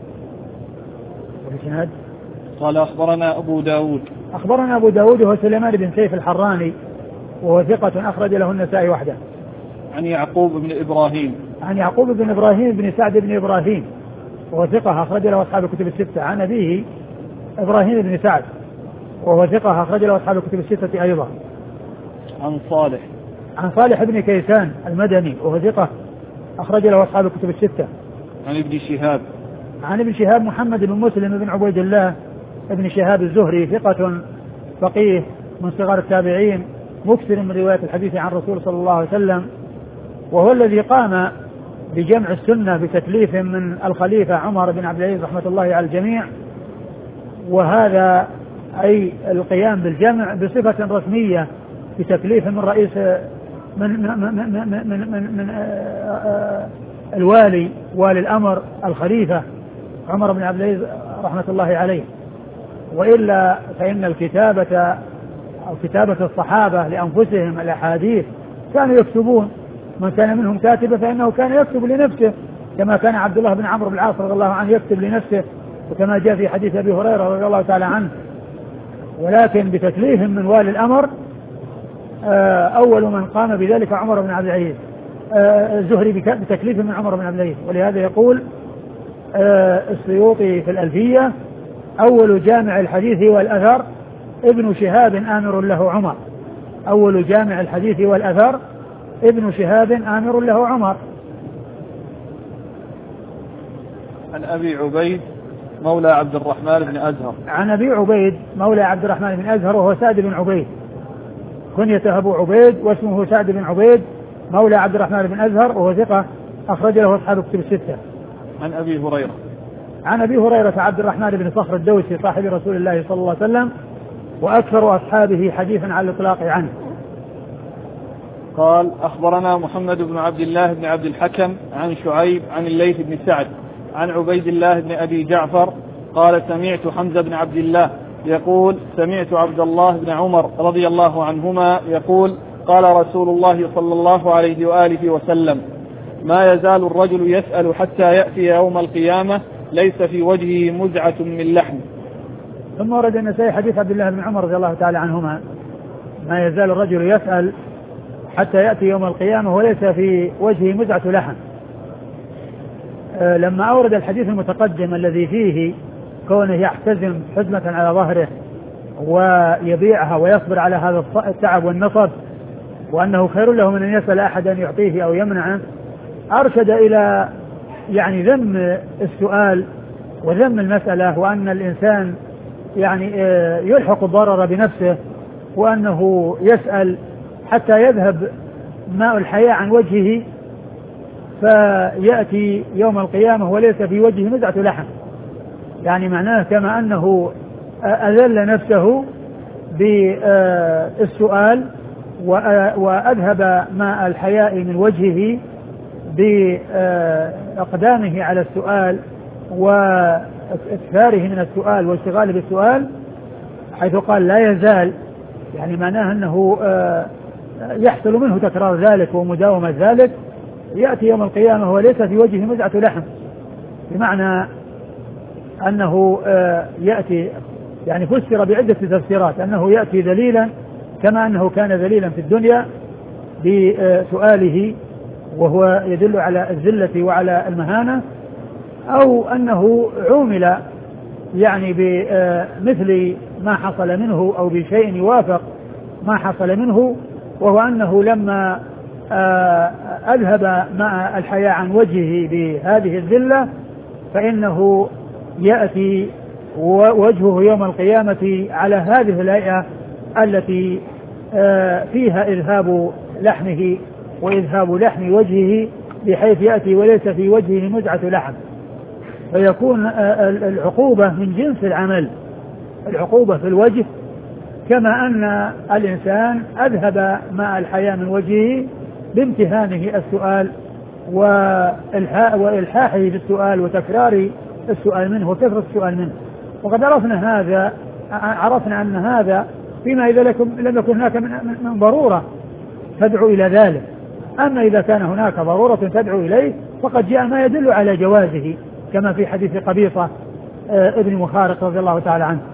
قال أخبرنا أبو داود. أخبرنا أبو داود وهو سليمان بن سيف الحراني وهو ثقة أخرج له النسائي وحده. عن يعقوب بن إبراهيم. عن يعقوب بن إبراهيم بن سعد بن إبراهيم وهو ثقة أخرج له أصحاب الكتب الستة. عن أبيه إبراهيم بن سعد وهو ثقة أخرج له أصحاب الكتب الستة أيضا. عن صالح. عن صالح بن كيسان المدني وهو ثقة أخرج له أصحاب الكتب الستة. عن ابن شهاب. عن ابن شهاب محمد بن مسلم بن عبيد الله ابن شهاب الزهري ثقة فقيه من صغار التابعين مكثر من رواية الحديث عن الرسول صلى الله عليه وسلم، وهو الذي قام بجمع السنة بتكليف من الخليفة عمر بن عبد العزيز رحمة الله على الجميع، وهذا أي القيام بالجمع بصفة رسمية بتكليف من رئيس من من من من, من, من, من الوالي والي الأمر الخليفة عمر بن عبد العزيز رحمة الله عليه. وإلا فإن الكتابة أو كتابة الصحابة لأنفسهم الأحاديث كانوا يكتبون، من كان منهم كاتبا فإنه كان يكتب لنفسه، كما كان عبد الله بن عمرو بن العاص رضي الله عنه يكتب لنفسه، وكما جاء في حديث أبي هريرة رضي الله تعالى عنه. ولكن بتكليف من والي الأمر أول من قام بذلك عمر بن عبد العزيز الزهري بتكليف من عمر بن عبد العزيز. ولهذا يقول السيوطي في الألفية أول جامع الحديث والأثر ابن شهاب آمر له عمر. أول جامع الحديث والأثر ابن شهاب آمر له عمر. عن أبي عبيد مولى عبد الرحمن بن أزهر. عن أبي عبيد مولى عبد الرحمن بن أزهر وهو سعد بن عبيد، كنيته أبو عبيد واسمه سعد بن عبيد مولى عبد الرحمن بن أزهر وهو ثقة أخرج له أصحاب الكتب الستة. عن أبي هريرة. عن أبي هريرة عبد الرحمن بن صخر الدوسي صاحب رسول الله صلى الله عليه وسلم وأكثر أصحابه حديثا على الإطلاق عنه. قال أخبرنا محمد بن عبد الله بن عبد الحكم عن شعيب عن الليث بن سعد عن عبيد الله بن أبي جعفر قال سمعت حمزة بن عبد الله يقول سمعت عبد الله بن عمر رضي الله عنهما يقول قال رسول الله صلى الله عليه وآله وسلم ما يزال الرجل يسأل حتى يأتي يوم القيامة ليس في وجهه مزعة من لحم. ثم ورد النسائي حديث عبد الله بن عمر رضي الله تعالى عنهما ما يزال الرجل يسأل حتى يأتي يوم القيامة وليس في وجهه مزعة لحم. أه لما أورد الحديث المتقدم الذي فيه كونه يحتزم حزمة على ظهره ويبيعها ويصبر على هذا التعب والنصب وأنه خير له من أن يسأل أحدا يعطيه أو يمنعه، أرشد إلى يعني ذم السؤال وذم المسألة، وأن الإنسان يعني يلحق الضرر بنفسه، وأنه يسأل حتى يذهب ماء الحياة عن وجهه فيأتي يوم القيامة وليس في وجهه مزعة لحم. يعني معناه كما أنه أذل نفسه بالسؤال وأذهب ماء الحياء من وجهه بأقدامه على السؤال وإكثاره من السؤال واشتغاله بالسؤال، حيث قال لا يزال، يعني معناه أنه يحصل منه تكرار ذلك ومداومة ذلك، يأتي يوم القيامة وليس في وجهه مزعة لحم، بمعنى أنه يأتي يعني فسر بعدة تفسيرات، أنه يأتي ذليلا كما أنه كان ذليلا في الدنيا بسؤاله وهو يدل على الذلة وعلى المهانة، أو أنه عومل يعني بمثل ما حصل منه أو بشيء يوافق ما حصل منه، وهو أنه لما أذهب ماء الحياة عن وجهه بهذه الذلة فإنه يأتي وجهه يوم القيامة على هذه الهيئة التي فيها إذهاب لحمه وإذهاب لحم وجهه، بحيث يأتي وليس في وجهه مزعة لحم، فيكون العقوبة من جنس العمل، العقوبة في الوجه، كما أن الإنسان أذهب ماء الحياة من وجهه بامتهانه السؤال وإلحاحه في السؤال وتكرار السؤال منه وكثرة السؤال منه. وقد عرفنا هذا عرفنا أن هذا فيما إذا لكم لم يكن هناك من, من ضرورة تدعو إلى ذلك، أما إذا كان هناك ضرورة تدعو إليه فقد جاء ما يدل على جوازه، كما في حديث قبيصة ابن مخارق رضي الله تعالى عنه.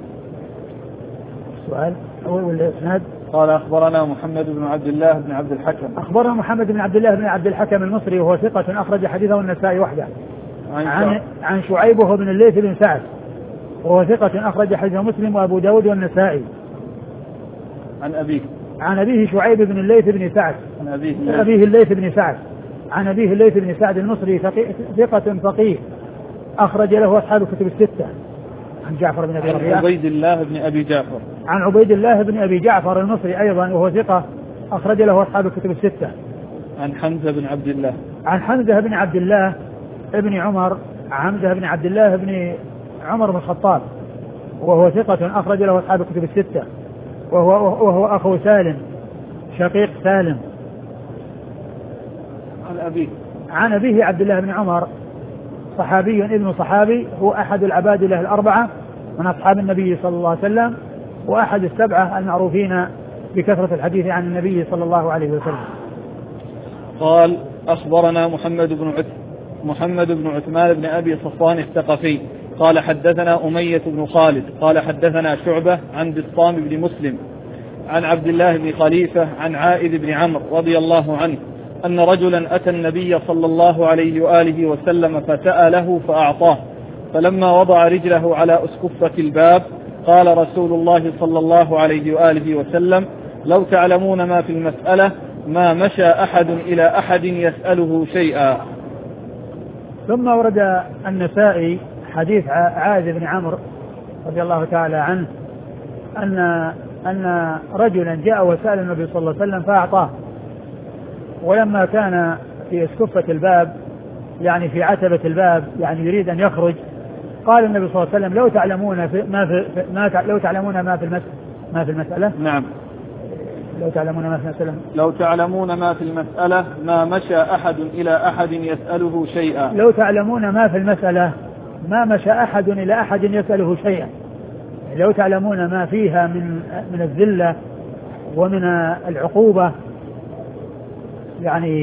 السؤال والإسناد قال أخبرنا محمد بن عبد الله بن عبد الحكم أخبرنا محمد بن عبد الله بن عبد الحكم المصري وهو ثقة أخرج حديثه النسائي وحده عن عن شعيب وهو بن الليث بن سعد وهو ثقة أخرج حديثه مسلم وأبو داود والنسائي. عن أبيه عن أبيه شعيب بن الليث بن سعد عن أبيه, أبيه الليث بن سعد عن أبيه الليث بن سعد المصري ثقة فقيه أخرج له أصحاب الكتب الستة. عن جعفر بن أبي ربيعة عن عبيد الله بن أبي جعفر عن عبيد الله بن أبي جعفر المصري أيضا وهو ثقة أخرج له أصحاب الكتب الستة. عن حمزة بن عبد الله عن حمزة بن عبد الله ابن عمر حمزة بن عبد الله بن عمر بن الخطاب وهو ثقة أخرج له أصحاب الكتب الستة وهو, وهو أخو سالم شقيق سالم. عن أبيه عن أبيه عبد الله بن عمر صحابي ابن صحابي، هو أحد العباد له الأربعة من أصحاب النبي صلى الله عليه وسلم وأحد السبعة المعروفين بكثرة الحديث عن النبي صلى الله عليه وسلم. قال أخبرنا محمد بن عث محمد بن عثمان بن أبي صفوان الثقفي قال حدثنا أمية بن خالد قال حدثنا شعبة عن بسطام بن مسلم عن عبد الله بن خليفة عن عائذ بن عمرو رضي الله عنه أن رجلا أتى النبي صلى الله عليه وآله وسلم فسأله فأعطاه، فلما وضع رجله على أسكفة الباب قال رسول الله صلى الله عليه وآله وسلم لو تعلمون ما في المسألة ما مشى أحد إلى أحد يسأله شيئا. ثم ورد النسائي حديث عائذ بن عمرو رضي الله تعالى عنه أن أن رجلا جاء وسأل النبي صلى الله عليه وسلم فأعطاه، ولما كان في اسكفة الباب يعني في عتبة الباب يعني يريد أن يخرج قال النبي صلى الله عليه وسلم لو تعلمون في ما في ما لو تعلمون ما في المسألة ما في المسألة نعم لو تعلمون ما في المسألة لو تعلمون ما في المسألة ما مشى أحد إلى أحد يسأله شيئا لو تعلمون ما في المسألة ما مشى أحد إلى أحد يسأله شيئا، لو تعلمون ما فيها من من الذلة ومن العقوبة يعني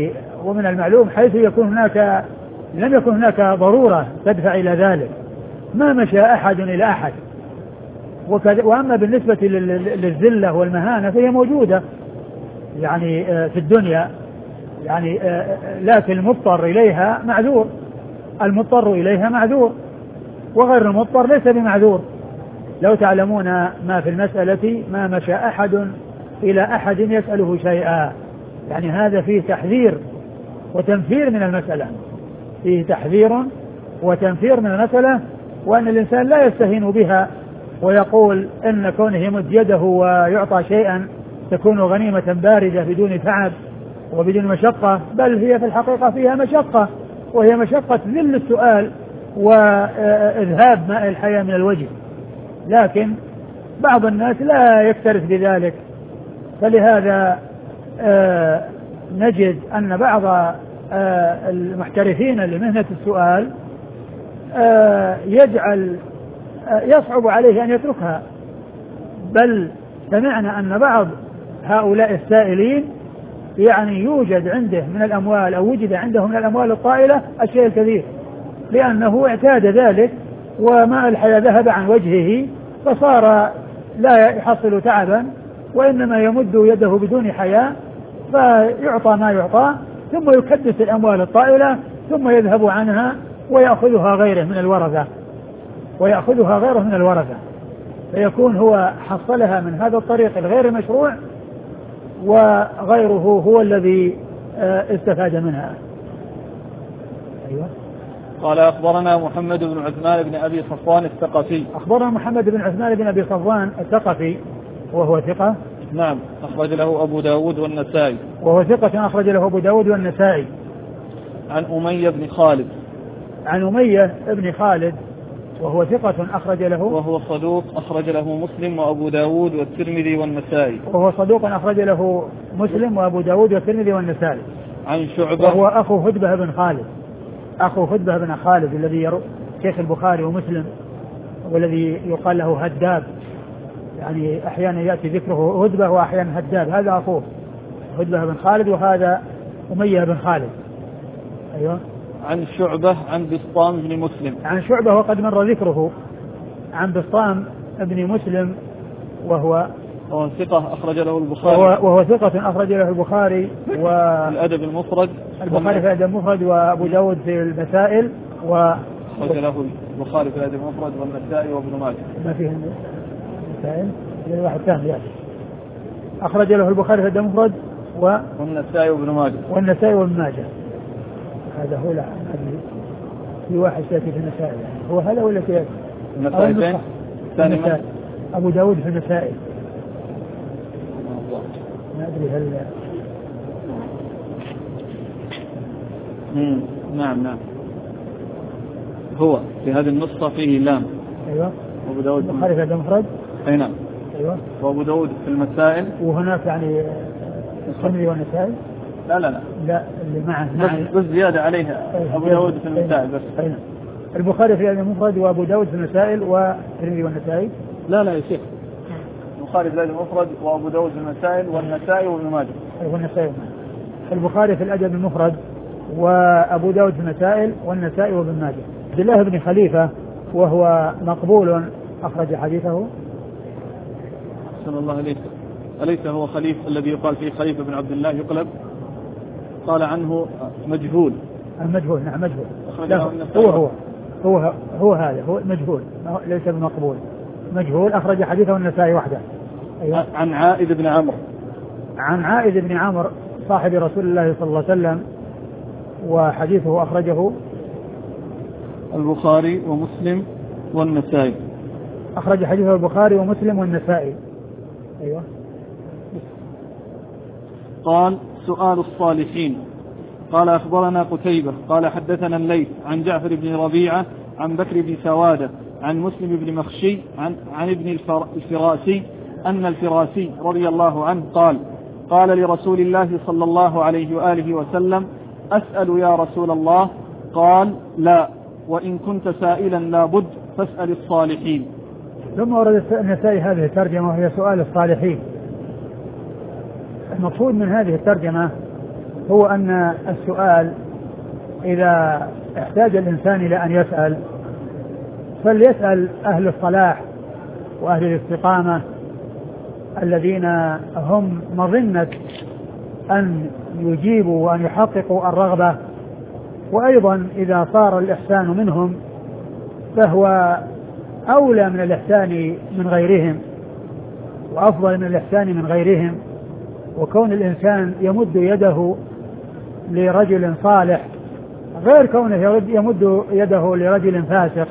ومن المعلوم حيث يكون هناك لم يكن هناك ضرورة تدفع إلى ذلك ما مشى أحد إلى أحد. وأما بالنسبة للذلة والمهانة فهي موجودة يعني في الدنيا يعني، لكن المضطر إليها معذور، المضطر إليها معذور وغير المضطر ليس بمعذور. لو تعلمون ما في المسألة ما مشى أحد إلى أحد يسأله شيئا، يعني هذا فيه تحذير وتنفير من المسألة، فيه تحذير وتنفير من المسألة، وأن الإنسان لا يستهين بها ويقول إن كونه يمد يده ويعطى شيئا تكون غنيمة باردة بدون تعب وبدون مشقة، بل هي في الحقيقة فيها مشقة، وهي مشقة ذل السؤال وإذهاب ماء الحياة من الوجه. لكن بعض الناس لا يكترث بذلك، فلهذا آه نجد أن بعض آه المحترفين لمهنة السؤال آه يجعل آه يصعب عليه أن يتركها، بل سمعنا أن بعض هؤلاء السائلين يعني يوجد عنده من الأموال أو وجد عنده من الأموال الطائلة الشيء الكثير، لأنه اعتاد ذلك وماء الحياة ذهب عن وجهه فصار لا يحصل تعبا، وإنما يمد يده بدون حياة فيعطى ما يعطى ثم يكدس الأموال الطائلة ثم يذهب عنها ويأخذها غيره من الورثة ويأخذها غيره من الورثة فيكون هو حصلها من هذا الطريق الغير مشروع وغيره هو الذي استفاد منها. أيوة. قال أخبرنا محمد بن عثمان بن أبي صفوان الثقفي. أخبرنا محمد بن عثمان بن أبي صفوان الثقفي وهو ثقة. نعم أخرج له أبو داود والنسائي. وهو ثقة أخرج له أبو داود والنسائي. عن أمية بن خالد. عن أمية بن خالد وهو ثقة أخرج له. وهو صدوق أخرج له مسلم وأبو داود والترمذي والنسائي. وهو صدوق أخرج له مسلم وأبو داود والترمذي والنسائي. عن شعبة. وهو أخو هدبة بن خالد، أخو هدبة بن خالد الذي يروي شيخ البخاري ومسلم والذي يقال له هداب، يعني أحيانا يأتي ذكره هدبة وأحيانا هداب، هذا أخوه هدبة بن خالد وهذا أمية بن خالد. أيوة. عن شعبة عن بسطام بن مسلم. عن شعبة وقد مر ذكره. عن بسطام بن مسلم وهو وهو ثقة أخرج له البخاري. وهو, وهو ثقة أخرج له البخاري والأدب المفرد. البخاري في الأدب المفرد وأبو داود في المسائل و أخرج له البخاري في الأدب المفرد والنسائي وابن ماجه. ما فيه المسائل واحد ثاني يعني. أخرج له البخاري في الأدب المفرد و والنسائي وابن ماجه. والنسائي وابن ماجه. هذا هو لا في واحد سيأتي في المسائل يعني. هو هذا ولا سيأتي؟ النسائي فين؟ ثاني من أبو داود في المسائل. ما أدري هل مم. نعم نعم هو في هذه النسخة فيه لام. أيوة. أبو داود البخاري في الأدب المفرد. أي نعم. أيوة. وأبو داود في المسائل. وهناك يعني الترمذي والنسائي. لا لا لا لا اللي معه بس, بس زيادة عليها. أبو داود في المسائل بس. أي نعم. البخاري في الأدب المفرد وأبو داود في المسائل والترمذي والنسائي. لا لا يا شيخ البخاري في الأدب المفرد وأبو داود في المسائل والنسائي وابن ماجه. والنسائي. البخاري في الأدب المفرد وأبو داود في المسائل والنسائي وابن ماجه. عبد الله بن خليفة وهو مقبول أخرج حديثه. صلى الله عليه وسلم. أليس هو خليفة الذي يقال فيه خليفة بن عبد الله يقلب؟ قال عنه مجهول. المجهول نعم مجهول. هو هو هو هو هذا هو مجهول ليس بمقبول. مجهول أخرج حديثه النسائي وحده. أيوة. عن عائد بن عمرو. عن عائد بن عمرو صاحب رسول الله صلى الله عليه وسلم وحديثه أخرجه البخاري ومسلم والنسائي. أخرج حديثه البخاري ومسلم والنسائي. أيوة. قال سؤال الصالحين. قال أخبرنا قتيبة قال حدثنا الليث عن جعفر بن ربيعة عن بكر بن سوادة عن مسلم بن مخشي عن, عن ابن الفراسي أن الفراسي رضي الله عنه قال قال لرسول الله صلى الله عليه وآله وسلم أسأل يا رسول الله؟ قال لا وإن كنت سائلا لابد فاسأل الصالحين. ثم ورد النسائي هذه الترجمة وهي سؤال الصالحين. المقصود من هذه الترجمة هو أن السؤال إذا احتاج الإنسان إلى أن يسأل فليسأل أهل الصلاح وأهل الاستقامة الذين هم مظنة أن يجيبوا وأن يحققوا الرغبة. وأيضا إذا صار الإحسان منهم فهو أولى من الإحسان من غيرهم وأفضل من الإحسان من غيرهم. وكون الإنسان يمد يده لرجل صالح غير كونه يمد يده لرجل فاسق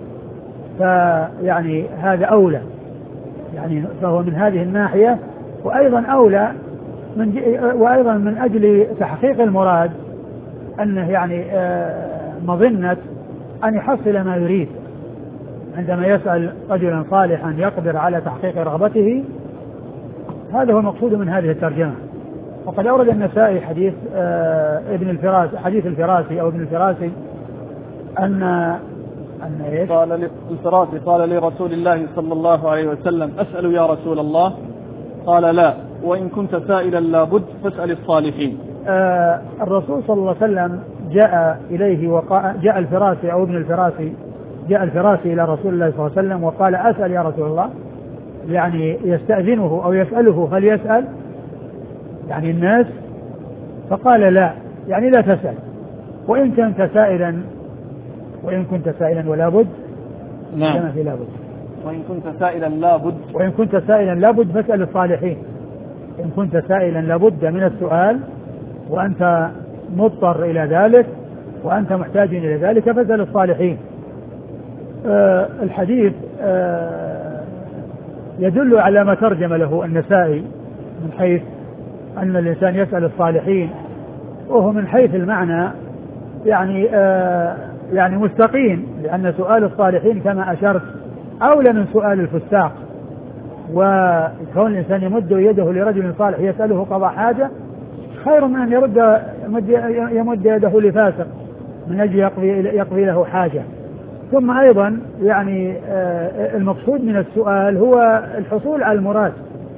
فيعني هذا أولى، يعني فهو من هذه الناحية. وأيضا أولى من وأيضا من أجل تحقيق المراد أنه يعني مظنة أن يحصل ما يريد عندما يسأل رجلا صالحا يقدر على تحقيق رغبته. هذا هو المقصود من هذه الترجمة. وقد أورد النسائي حديث ابن الفراسي حديث الفراسي أو ابن الفراسي أن أن إيش؟ قال الفراسي قال لرسول الله صلى الله عليه وسلم أسأل يا رسول الله؟ قال لا، وإن كنت سائلا لابد فاسأل الصالحين. آه الرسول صلى الله عليه وسلم جاء إليه وقال جاء الفراسي أو ابن الفراسي جاء الفراسي إلى رسول الله صلى الله عليه وسلم وقال أسأل يا رسول الله، يعني يستأذنه أو يسأله هل يسأل يعني الناس؟ فقال لا، يعني لا تسأل وإن كنت سائلا وإن كنت سائلا ولا بد. نعم. في لابد. وإن كنت سائلا لابد وإن كنت سائلا لابد فاسأل الصالحين. إن كنت سائلا لابد من السؤال وأنت مضطر إلى ذلك وأنت محتاج إلى ذلك فاسأل الصالحين. آه الحديث آه يدل على ما ترجم له النسائي من حيث أن الإنسان يسأل الصالحين، وهو من حيث المعنى يعني آه يعني مستقيم، لأن سؤال الصالحين كما أشرت أولى من سؤال الفساق. وكون الإنسان يمد يده لرجل صالح يسأله قضاء حاجة خير من أن يرد يمد يده لفاسق من أجل يقضي, يقضي له حاجة. ثم أيضا يعني المقصود من السؤال هو الحصول على المراد،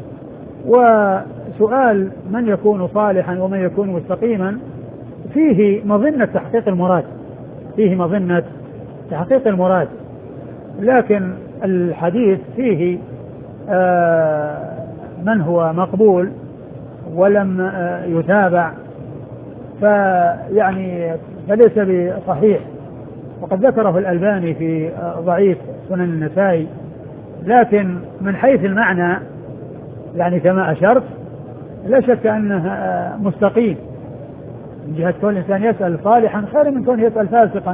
وسؤال من يكون صالحا ومن يكون مستقيما فيه مظنة تحقيق المراد فيه مظنة تحقيق المراد لكن الحديث فيه من هو مقبول ولم يتابع فيعني فليس بصحيح. وقد ذكره الألباني في ضعيف سنن النسائي، لكن من حيث المعنى يعني كما أشرت لا شك أنه مستقيم من جهة كون الإنسان يسأل صالحا خير من كون يسأل فاسقا.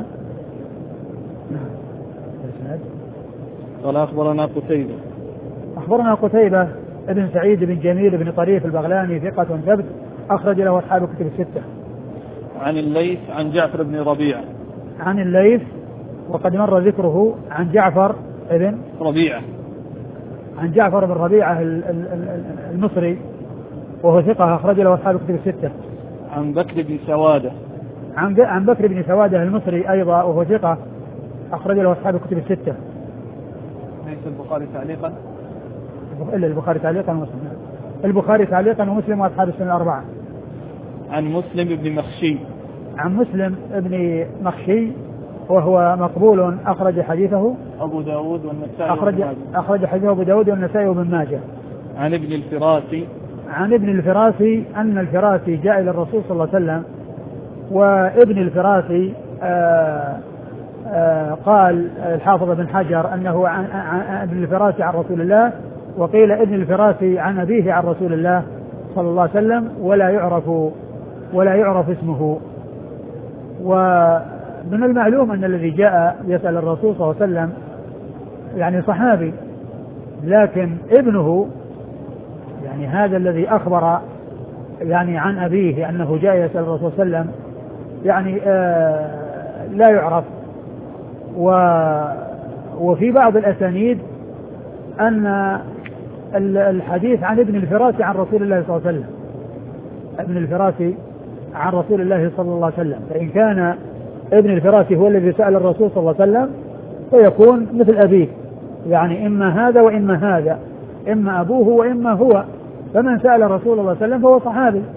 قال أخبرنا قتيبة أخبرنا قتيبة ابن سعيد بن جميل بن طريف البغلاني ثقة ثبت أخرج له أصحاب الكتب الستة. عن الليث عن جعفر بن ربيعة عن الليث وقد مر ذكره عن جعفر ابن ربيعة عن جعفر بن ربيعة المصري وهو ثقة أخرج له أصحاب الكتب الستة. عن بكر بن سوادة عن عن بكر بن سوادة المصري أيضا وهو ثقة أخرج له أصحاب الكتب الستة. ليس البخاري تعليقا إلا البخاري تعليقا ومسلم. البخاري تعليقا ومسلم وأصحاب السنة الأربعة. عن مسلم بن مخشي عن مسلم بن مخشي وهو مقبول أخرج حديثه أبو داود والنسائي أخرج, أخرج حديثه أبو داود والنسائي وابن ماجه. عن ابن الفراسي عن ابن الفراسي أن الفراسي جاء إلى الرسول صلى الله عليه وسلم، وابن الفراسي آآ آآ قال الحافظ بن حجر أنه عن, عن ابن الفراسي عن رسول الله، وقيل ابن الفراسي عن أبيه عن رسول الله صلى الله عليه وسلم، ولا يعرف ولا يعرف اسمه. ومن المعلوم أن الذي جاء يسأل الرسول صلى الله عليه وسلم يعني صحابي، لكن ابنه يعني هذا الذي أخبر يعني عن أبيه أنه جاء يسأل الرسول صلى الله عليه وسلم يعني آه لا يعرف. و وفي بعض الأسانيد أن الحديث عن ابن الفراسي عن رسول الله صلى الله عليه وسلم ابن الفراسي عن رسول الله صلى الله عليه وسلم، فإن كان ابن الفراسي هو الذي سأل الرسول صلى الله عليه وسلم فيكون مثل أبيه، يعني إما هذا وإما هذا، إما أبوه وإما هو. فمن سأل رسول الله صلى الله عليه وسلم فهو صحابي،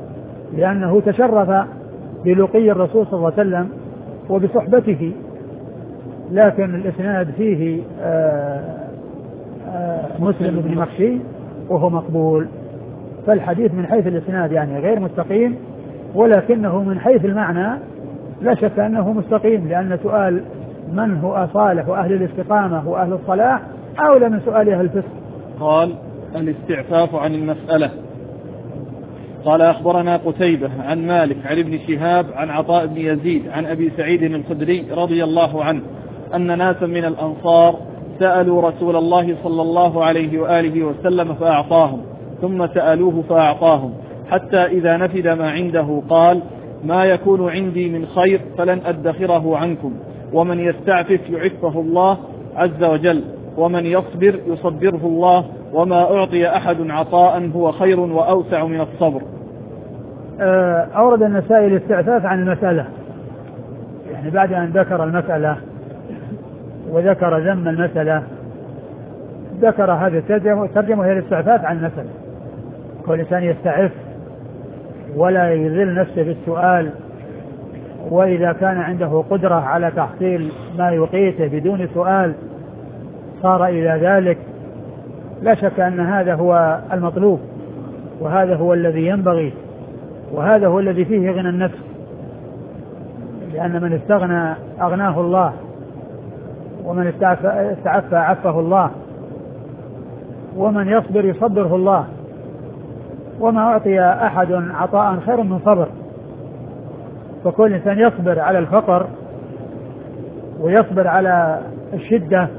لأنه تشرف بلقي الرسول صلى الله عليه وسلم وبصحبته، لكن الإسناد فيه آآ آآ مسلم بن مخشي وهو مقبول. فالحديث من حيث الإسناد يعني غير مستقيم، ولكنه من حيث المعنى لا شك أنه مستقيم، لأن سؤال من هو صالح وأهل الاستقامة وأهل الصلاح أولى من سؤال أهل الفسق. قال الاستعفاف عن المسألة. قال أخبرنا قتيبة عن مالك عن ابن شهاب عن عطاء بن يزيد عن أبي سعيد الخدري رضي الله عنه أن ناسا من الأنصار سألوا رسول الله صلى الله عليه وآله وسلم فأعطاهم، ثم سألوه فأعطاهم، حتى إذا نفد ما عنده قال: ما يكون عندي من خير فلن أدخره عنكم، ومن يستعفف يعفه الله عز وجل، ومن يصبر يصبره الله، وما أعطي أحد عطاء هو خير وأوسع من الصبر. أورد النسائي الاستعفاف عن المسألة، يعني بعد أن ذكر المسألة وذكر ذم المسألة ذكر هذه الترجمة وهي الاستعفاف عن المسألة. كل إنسان يستعف ولا يذل نفسه بالسؤال، وإذا كان عنده قدرة على تحصيل ما يقيته بدون سؤال صار إلى ذلك. لا شك أن هذا هو المطلوب، وهذا هو الذي ينبغي، وهذا هو الذي فيه غنى النفس، لأن من استغنى أغناه الله، ومن استعفى عفه الله، ومن يصبر يصبره الله، وما أعطي أحد عطاء خير من صبر. فكل إنسان يصبر على الفقر ويصبر على الشدة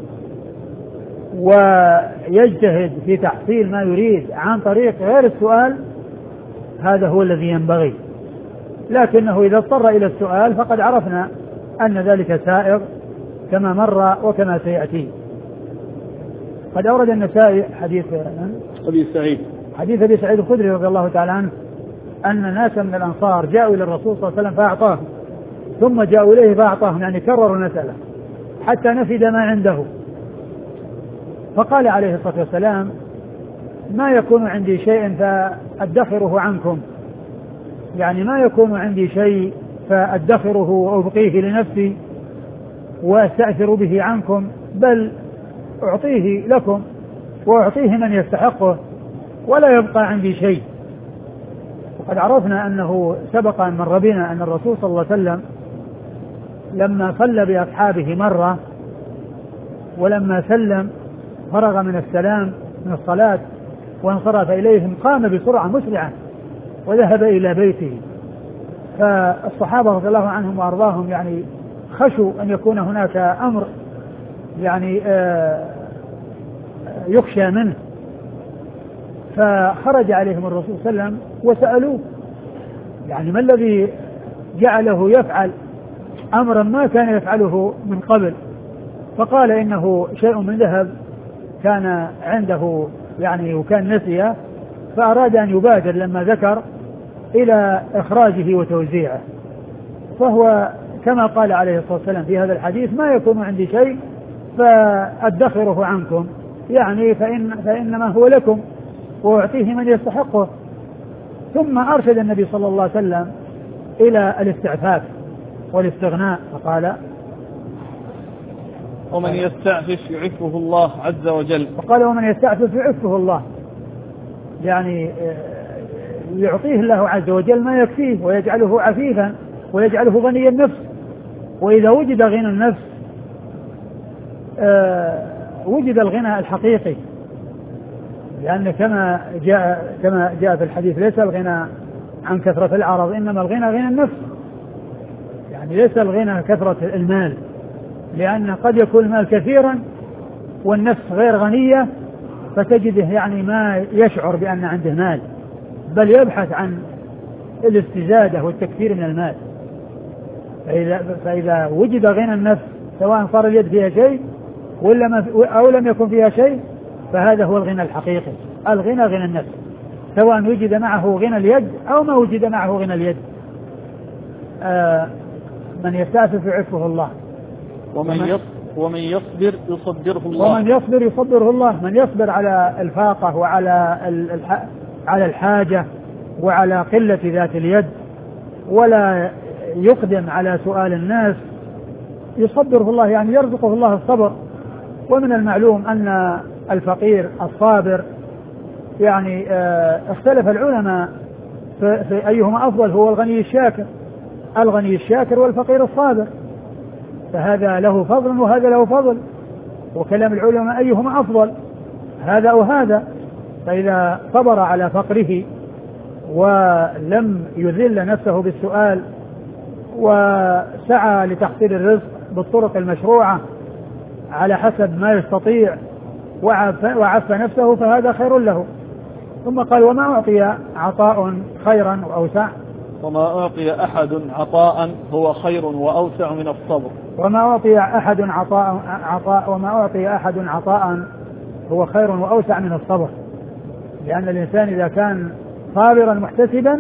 ويجتهد في تحصيل ما يريد عن طريق غير السؤال، هذا هو الذي ينبغي. لكنه إذا اضطر إلى السؤال فقد عرفنا أن ذلك سائغ كما مر وكما سيأتي. قد أورد النسائي حديث أبي سعيد حديث أبي سعيد الخدري رضي الله تعالى عنه أن ناسا من الأنصار جاءوا إلى الرسول صلى الله عليه وسلم فأعطاهم، ثم جاءوا إليه فأعطاهم، يعني كرروا المسألة حتى نفد ما عنده. فقال عليه الصلاة والسلام: ما يكون عندي شيء فأدخره عنكم، يعني ما يكون عندي شيء فأدخره وأبقيه لنفسي وأستأثر به عنكم، بل أعطيه لكم وأعطيه من يستحقه ولا يبقى عندي شيء. وقد عرفنا أنه سبق أن مر بنا أن الرسول صلى الله عليه وسلم لما صلى بأصحابه مرة، ولما سلم فرغ من السلام من الصلاة وانصرف إليهم قام بسرعة مسرعة وذهب إلى بيته. فالصحابة رضي الله عنهم وأرضاهم يعني خشوا أن يكون هناك أمر يعني يخشى منه، فخرج عليهم الرسول صلى الله عليه وسلم وسألوه يعني ما الذي جعله يفعل أمرا ما كان يفعله من قبل. فقال إنه شيء من ذهب كان عنده يعني وكان نسيه، فأراد أن يبادر لما ذكر إلى إخراجه وتوزيعه. فهو كما قال عليه الصلاة والسلام في هذا الحديث: ما يكون عندي شيء فأدخره عنكم، يعني فإن فإنما هو لكم وأعطيه من يستحقه. ثم أرشد النبي صلى الله عليه وسلم إلى الاستعفاف والاستغناء، فقال: ومن يستعفف يعفه الله عز وجل. فقال: ومن يستعفف يعفه الله، يعني يعطيه الله عز وجل ما يكفيه ويجعله عفيفا ويجعله غني النفس. وإذا وجد غنى النفس وجد الغنى الحقيقي، لأن كما جاء كما جاء في الحديث: ليس الغنى عن كثرة العرض إنما الغنى غنى النفس. يعني ليس الغنى كثرة المال، لأن قد يكون المال كثيرا والنفس غير غنية، فتجده يعني ما يشعر بأن عنده مال، بل يبحث عن الاستزادة والتكثير من المال. فإذا, فإذا وجد غنى النفس سواء صار اليد فيها شيء ولا ما أو لم يكن فيها شيء، فهذا هو الغنى الحقيقي. الغنى غنى النفس، سواء وجد معه غنى اليد أو ما وجد معه غنى اليد. آه من يستعفف يعفه الله، ومن يصبر ومن يصبر يصبره الله ومن يصبر يصبره الله. من يصبر على الفاقة وعلى الح... على الحاجة وعلى قلة ذات اليد ولا يقدم على سؤال الناس يصبره الله، يعني يرزقه الله الصبر. ومن المعلوم أن الفقير الصابر يعني اه اختلف العلماء في, في أيهما أفضل، هو الغني الشاكر الغني الشاكر والفقير الصابر، فهذا له فضل وهذا له فضل، وكلام العلماء أيهما أفضل هذا أو هذا. فإذا صبر على فقره ولم يذل نفسه بالسؤال وسعى لتحصيل الرزق بالطرق المشروعة على حسب ما يستطيع وعف, وعف نفسه فهذا خير له. ثم قال وما أعطي عطاء خيرا وأوسع وما أعطي أحد عطاء هو خير وأوسع من الصبر وما أعطي أحد عطاء, عطاء وما أعطي أحد عطاء هو خير وأوسع من الصبر، لأن الإنسان إذا كان صابرا محتسبا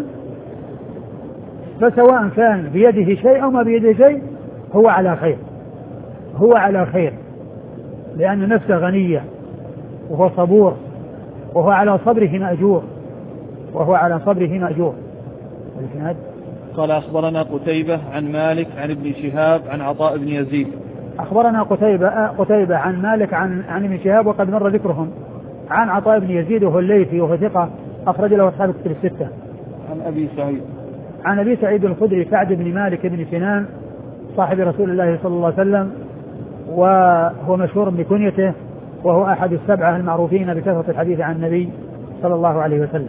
فسواء كان بيده شيء أو ما بيده شيء هو على خير هو على خير لأن نفسه غنية وهو صبور وهو على صبره مأجور وهو على صبره مأجور. قال أخبرنا قتيبة عن مالك عن ابن شهاب عن عطاء بن يزيد. أخبرنا قتيبة قتيبة عن مالك عن عن ابن شهاب وقد مر ذكرهم، عن عطاء بن يزيد وهو الليثي وهو ثقة أخرج له أصحاب الكتب الستة. عن أبي سعيد عن أبي سعيد الخدري سعد بن مالك بن سنان صاحب رسول الله صلى الله عليه وسلم، وهو مشهور بكنيته وهو أحد السبعة المعروفين بكثرة الحديث عن النبي صلى الله عليه وسلم.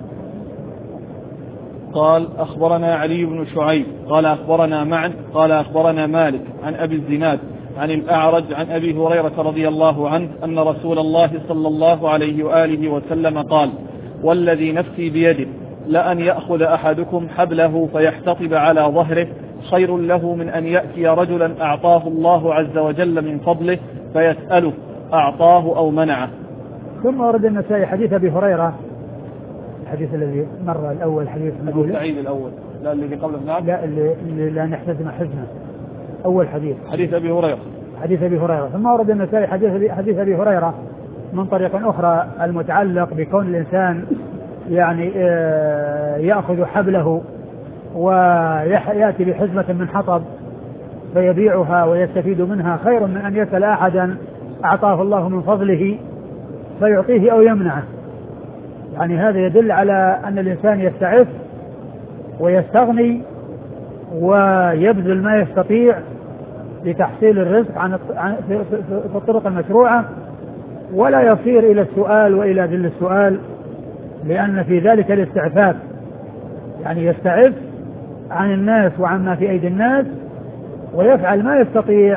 قال أخبرنا علي بن شعيب قال أخبرنا معن قال أخبرنا مالك عن أبي الزناد عن الأعرج عن أبي هريرة رضي الله عنه أن رسول الله صلى الله عليه وآله وسلم قال والذي نفسي بيده لأن يأخذ أحدكم حبله فيحتطب على ظهره خير له من أن يأتي رجلا أعطاه الله عز وجل من فضله فيسأله أعطاه أو منعه. ثم ورد النسائي حديث أبي هريرة، الحديث الذي مر الأول حديث أبو سعيد الأول لا الذي قبله نعم لا اللي, اللي لا نحتزم حزنا أول حديث حديث أبي هريرة حديث أبي هريرة. ثم ورد النسائي حديث حديث أبي هريرة من طريق أخرى المتعلق بكون الإنسان يعني يأخذ حبله ويأتي بحزمة من حطب فيبيعها ويستفيد منها خير من أن يسأل أحدا أعطاه الله من فضله فيعطيه أو يمنعه. يعني هذا يدل على أن الإنسان يستعف ويستغني ويبذل ما يستطيع لتحصيل الرزق عن في الطرق المشروعة ولا يصير إلى السؤال وإلى ذل السؤال، لأن في ذلك الاستعفاف، يعني يستعف عن الناس وعن ما في أيدي الناس ويفعل ما يستطيع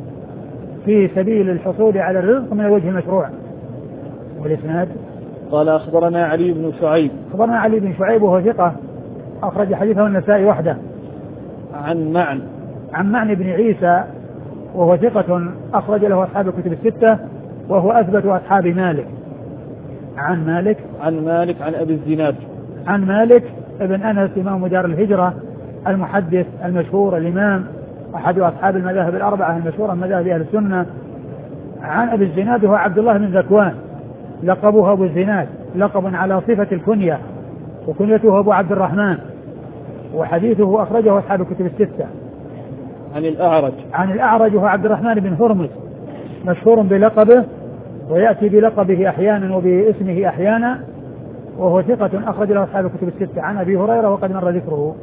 في سبيل الحصول على الرزق من الوجه المشروع. والإسناد قال أخبرنا علي بن شعيب أخبرنا علي بن شعيب وهو ثقة أخرج حديثه النسائي وحده. عن معن عن معن بن عيسى وهو ثقة أخرج له أصحاب الكتب الستة وهو أثبت أصحاب مالك. عن مالك عن مالك عن أبي الزناد عن مالك ابن أنس إمام دار الهجرة المحدث المشهور الإمام أحد أصحاب المذاهب الأربعة المشهورة من مذاهب أهل السنة. عن أبي الزناد هو عبد الله بن ذكوان لقبه أبو الزناد لقب على صفة الكنية وكنيته أبو عبد الرحمن، وحديثه أخرجه أصحاب الكتب الستة. عن الأعرج عن الأعرج هو عبد الرحمن بن هرمز مشهور بلقبه ويأتي بلقبه أحيانا وباسمه أحيانا وهو ثقة أخرج له أصحاب الكتب الستة. عن أبي هريرة وقد مر ذكره.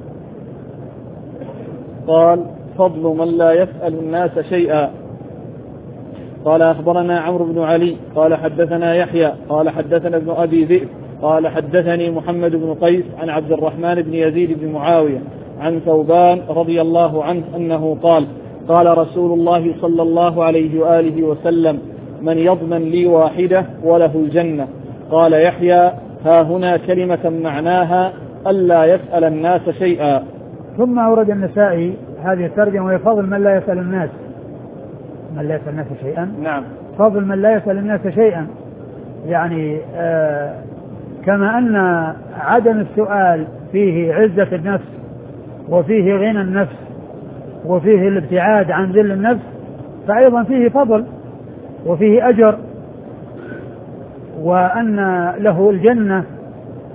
قال فضل من لا يسأل الناس شيئا. قال أخبرنا عمرو بن علي قال حدثنا يحيى قال حدثنا ابن أبي ذئب قال حدثني محمد بن قيس عن عبد الرحمن بن يزيد بن معاوية عن ثوبان رضي الله عنه أنه قال قال رسول الله صلى الله عليه وآله وسلم من يضمن لي واحدة وله الجنة. قال يحيى ها هنا كلمة معناها ألا يسأل الناس شيئا. ثم أورد النسائي هذه الترجمة وهي فضل من لا يسأل الناس من لا يسأل الناس شيئا. نعم فضل من لا يسأل الناس شيئا، يعني آه كما أن عدم السؤال فيه عزة النفس وفيه غنى النفس وفيه الابتعاد عن ذل النفس، فأيضا فيه فضل وفيه أجر، وأن له الجنة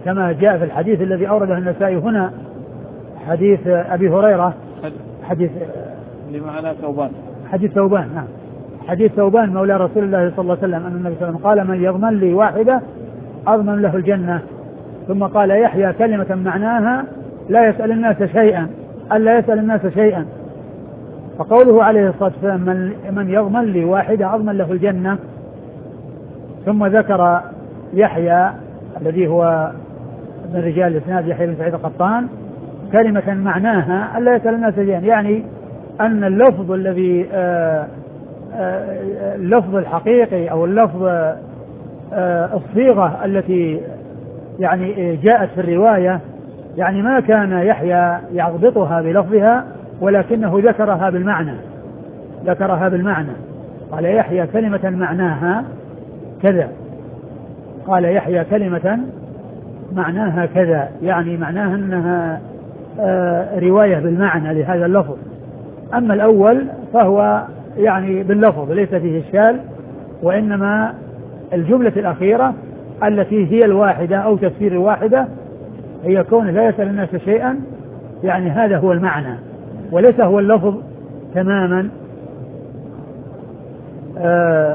كما جاء في الحديث الذي أورده النسائي هنا، حديث أبي هريرة، حديث لمعنى ثوبان، حديث ثوبان، نعم، حديث ثوبان مولى رسول الله صلى الله عليه وسلم أن النبي صلى الله عليه وسلم قال: من يضمن لي واحدة أضمن له الجنة. ثم قال يحيى كلمة معناها لا يسأل الناس شيئا، ألا يسأل الناس شيئا. فقوله عليه الصلاة والسلام: من, من يضمن لي واحدة أضمن له الجنة. ثم ذكر يحيى الذي هو من رجال الإسناد يحيى بن سعيد القطان كلمة معناها ألا يسأل الناس شيئا، يعني أن اللفظ الذي آآ آآ اللفظ الحقيقي أو اللفظ الصيغة التي يعني جاءت في الرواية يعني ما كان يحيى يضبطها بلفظها، ولكنه ذكرها بالمعنى، ذكرها بالمعنى. قال يحيى كلمة معناها كذا، قال يحيى كلمة معناها كذا، يعني معناها أنها رواية بالمعنى لهذا اللفظ. أما الأول فهو يعني باللفظ ليس فيه إشكال، وإنما الجملة الأخيرة التي هي الواحدة أو تفسير الواحدة هي كون لا يسأل الناس شيئا، يعني هذا هو المعنى وليس هو اللفظ تماما. آه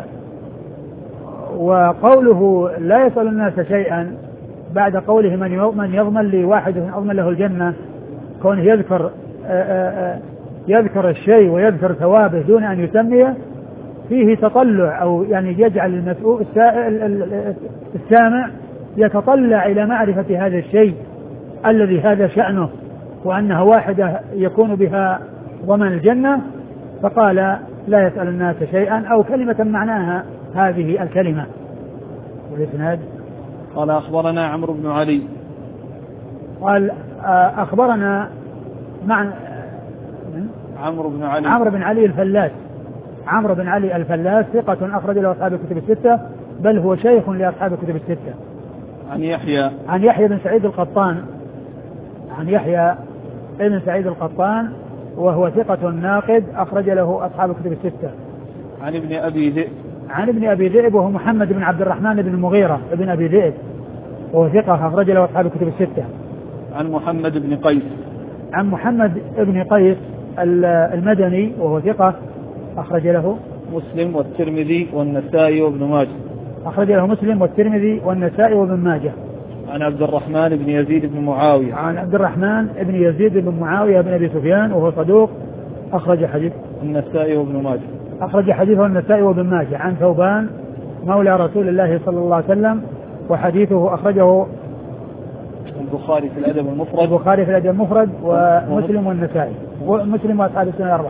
وقوله لا يسأل الناس شيئا بعد قوله من يضمن لي واحد أضمن له الجنة، كونه يذكر آآ آآ يذكر الشيء ويذكر ثوابه دون أن يسميه، فيه تطلع أو يعني يجعل المسؤول السامع يتطلع إلى معرفة هذا الشيء الذي هذا شأنه وأنها واحدة يكون بها ضمن الجنة. فقال لا يسأل الناس شيئا أو كلمة معناها هذه الكلمة. والإسناد قال أخبرنا عمرو بن علي، قال أخبرنا مع عمرو بن علي عمرو بن علي الفلاس، عمرو بن علي الفلاس ثقة أخرج له أصحاب الكتب الستة، بل هو شيخ لأصحاب الكتب الستة. عن يحيى عن يحيى بن سعيد القطان، عن يحيى بن سعيد القطان وهو ثقة ناقد أخرج له أصحاب الكتب الستة. عن ابن أبي ذئب، عن ابن أبي ذئب وهو محمد بن عبد الرحمن بن المغيرة ابن أبي ذئب وهو ثقة أخرج له أصحاب الكتب الستة. عن محمد بن قيس، عن محمد بن قيس المدني وهو ثقة أخرج له مسلم والترمذي والنسائي وابن ماجه، أخرج له مسلم والترمذي والنسائي وابن ماجه. عن عبد الرحمن بن يزيد بن معاوية، عن عبد الرحمن بن يزيد بن معاوية بن أبي سفيان وهو صدوق أخرج حديث النسائي وابن ماجه، أخرج حديثه النسائي وابن ماجه. عن ثوبان مولى رسول الله صلى الله عليه وسلم وحديثه أخرجه البخاري في الأدب المفرد، البخاري في الأدب المفرد ومسلم والنسائي ومسلم وأصحاب السنة الأربعة.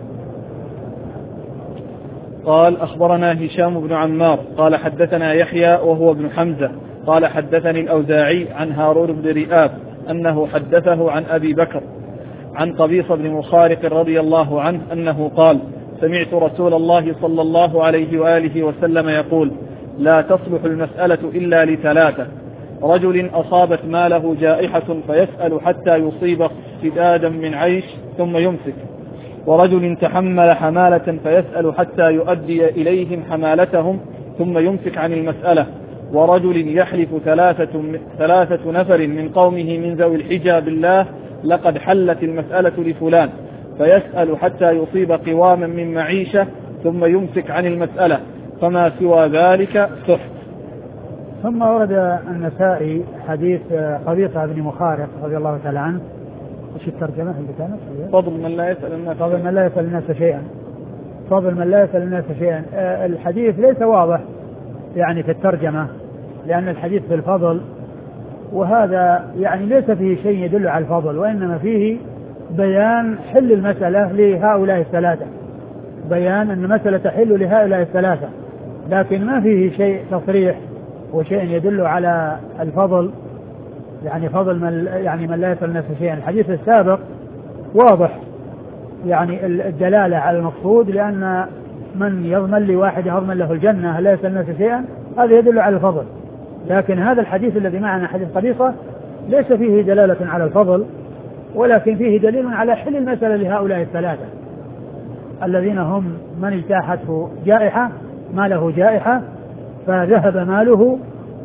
قال أخبرنا هشام بن عمار قال حدثنا يحيى وهو ابن حمزة قال حدثني الأوزاعي عن هارون بن رئاب أنه حدثه عن أبي بكر عن قبيصة بن مخارق رضي الله عنه أنه قال: سمعت رسول الله صلى الله عليه وآله وسلم يقول: لا تصلح المسألة إلا لثلاثة: رجل أصابت ماله جائحة فيسأل حتى يصيب سدادا من عيش ثم يمسك، ورجل تحمل حمالة فيسأل حتى يؤدي إليهم حمالتهم ثم يمسك عن المسألة، ورجل يحلف ثلاثة, ثلاثة نفر من قومه من ذوي الحجى بالله لقد حلت المسألة لفلان، فيسأل حتى يصيب قواما من معيشة ثم يمسك عن المسألة، فما سوى ذلك سحت. ثم ورد النسائي حديث قبيصة بن مخارق رضي الله تعالى عنه. وش الترجمة اللي كانت؟ فضل من لا يسأل الناس فضل من لا يسأل الناس شيئا فضل من لا يسأل الناس شيئا. الحديث ليس واضح يعني في الترجمة، لأن الحديث في الفضل، وهذا يعني ليس فيه شيء يدل على الفضل، وإنما فيه بيان حل المسألة لهؤلاء الثلاثة، بيان أن المسألة تحل لهؤلاء الثلاثة، لكن ما فيه شيء تصريح وشيء يدل على الفضل، يعني فضل من يعني من لا يسأل الناس شيئا. الحديث السابق واضح يعني الدلالة على المقصود، لأن من يضمن لي واحد يضمن له الجنة لا يسأل الناس شيئا، هذا يدل على الفضل. لكن هذا الحديث الذي معنا حديث قبيصة ليس فيه دلالة على الفضل، ولكن فيه دليل على حل المسألة لهؤلاء الثلاثة الذين هم من اجتاحته جائحة، ماله جائحة فذهب ماله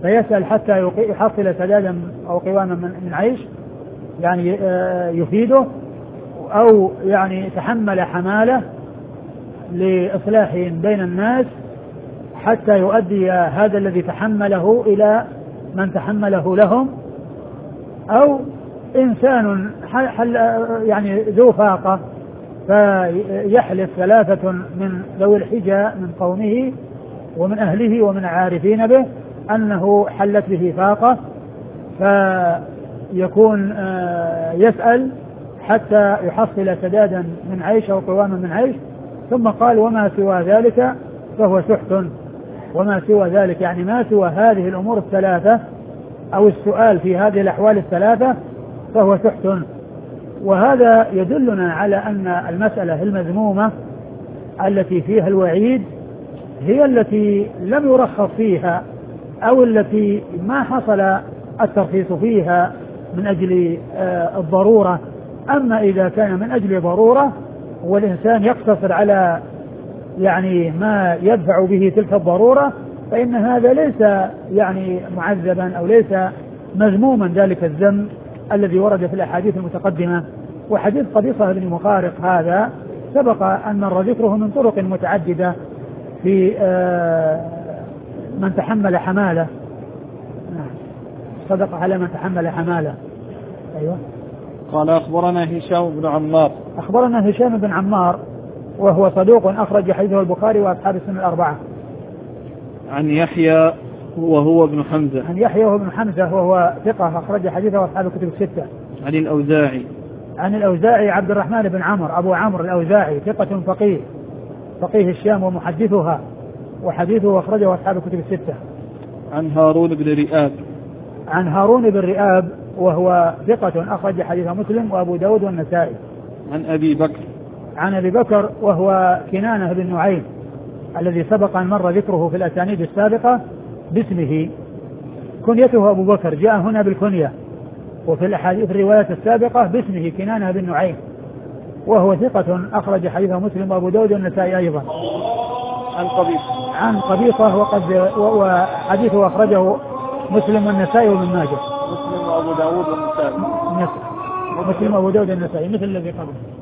فيسأل حتى يحصل سدادا أو قواما من عيش يعني يفيده، أو يعني تحمل حمالة لإصلاح بين الناس حتى يؤدي هذا الذي تحمله إلى من تحمله لهم، أو إنسان حل يعني ذو فاقة فيحلف ثلاثة من ذوي الحجى من قومه ومن أهله ومن عارفين به أنه حلت به فاقة، فيكون يسأل حتى يحصل سدادا من عيش أو قواما من عيش. ثم قال وما سوى ذلك فهو سحت، وما سوى ذلك يعني ما سوى هذه الأمور الثلاثة أو السؤال في هذه الأحوال الثلاثة فهو سحت. وهذا يدلنا على أن المسألة المذمومة التي فيها الوعيد هي التي لم يرخص فيها أو التي ما حصل الترخيص فيها من أجل الضرورة. أما إذا كان من أجل ضرورة والإنسان يقتصر على يعني ما يدفع به تلك الضرورة فإن هذا ليس يعني معذبا أو ليس مذموما ذلك الذم الذي ورد في الأحاديث المتقدمة. وحديث قبيصة بن مخارق هذا سبق أن مر ذكره من طرق متعددة في من تحمل حمالة، صدق على من تحمل حمالة. أيوة. قال أخبرنا هشام بن عمار. أخبرنا هشام بن عمار وهو صدوق أخرج حديثه البخاري وأصحاب السنة الأربعة. عن يحيى وهو ابن حمزة. عن يحيى وهو ابن حمزة وهو ثقة أخرج حديثه وأصحاب الكتب الستة. عن الأوزاعي. عن الأوزاعي عبد الرحمن بن عمرو أبو عمرو الأوزاعي ثقة فقيه فقيه الشام ومحدثها وحديثه أخرجه أصحاب الكتب الستة. عن هارون بن رئاب. عن هارون بن رئاب وهو ثقة أخرج حديث مسلم وأبو داود والنسائي. عن أبي بكر. عن أبي بكر وهو كنانة بن نعيم الذي سبق أن مر ذكره في الأسانيد السابقة باسمه. كنيته أبو بكر جاء هنا بالكنية، وفي الأحاديث الروايات السابقة باسمه كنانة بن نعيم، وهو ثقة أخرج حديثه مسلم وأبو داود والنسائي أيضا. عن قبيصة. عن قبيصة وقد وحديثه أخرجه مسلم والنسائي وابن ماجه. مسلم وأبو داود والنسائي. مسلم وأبو داود والنسائي مثل الذي قبله.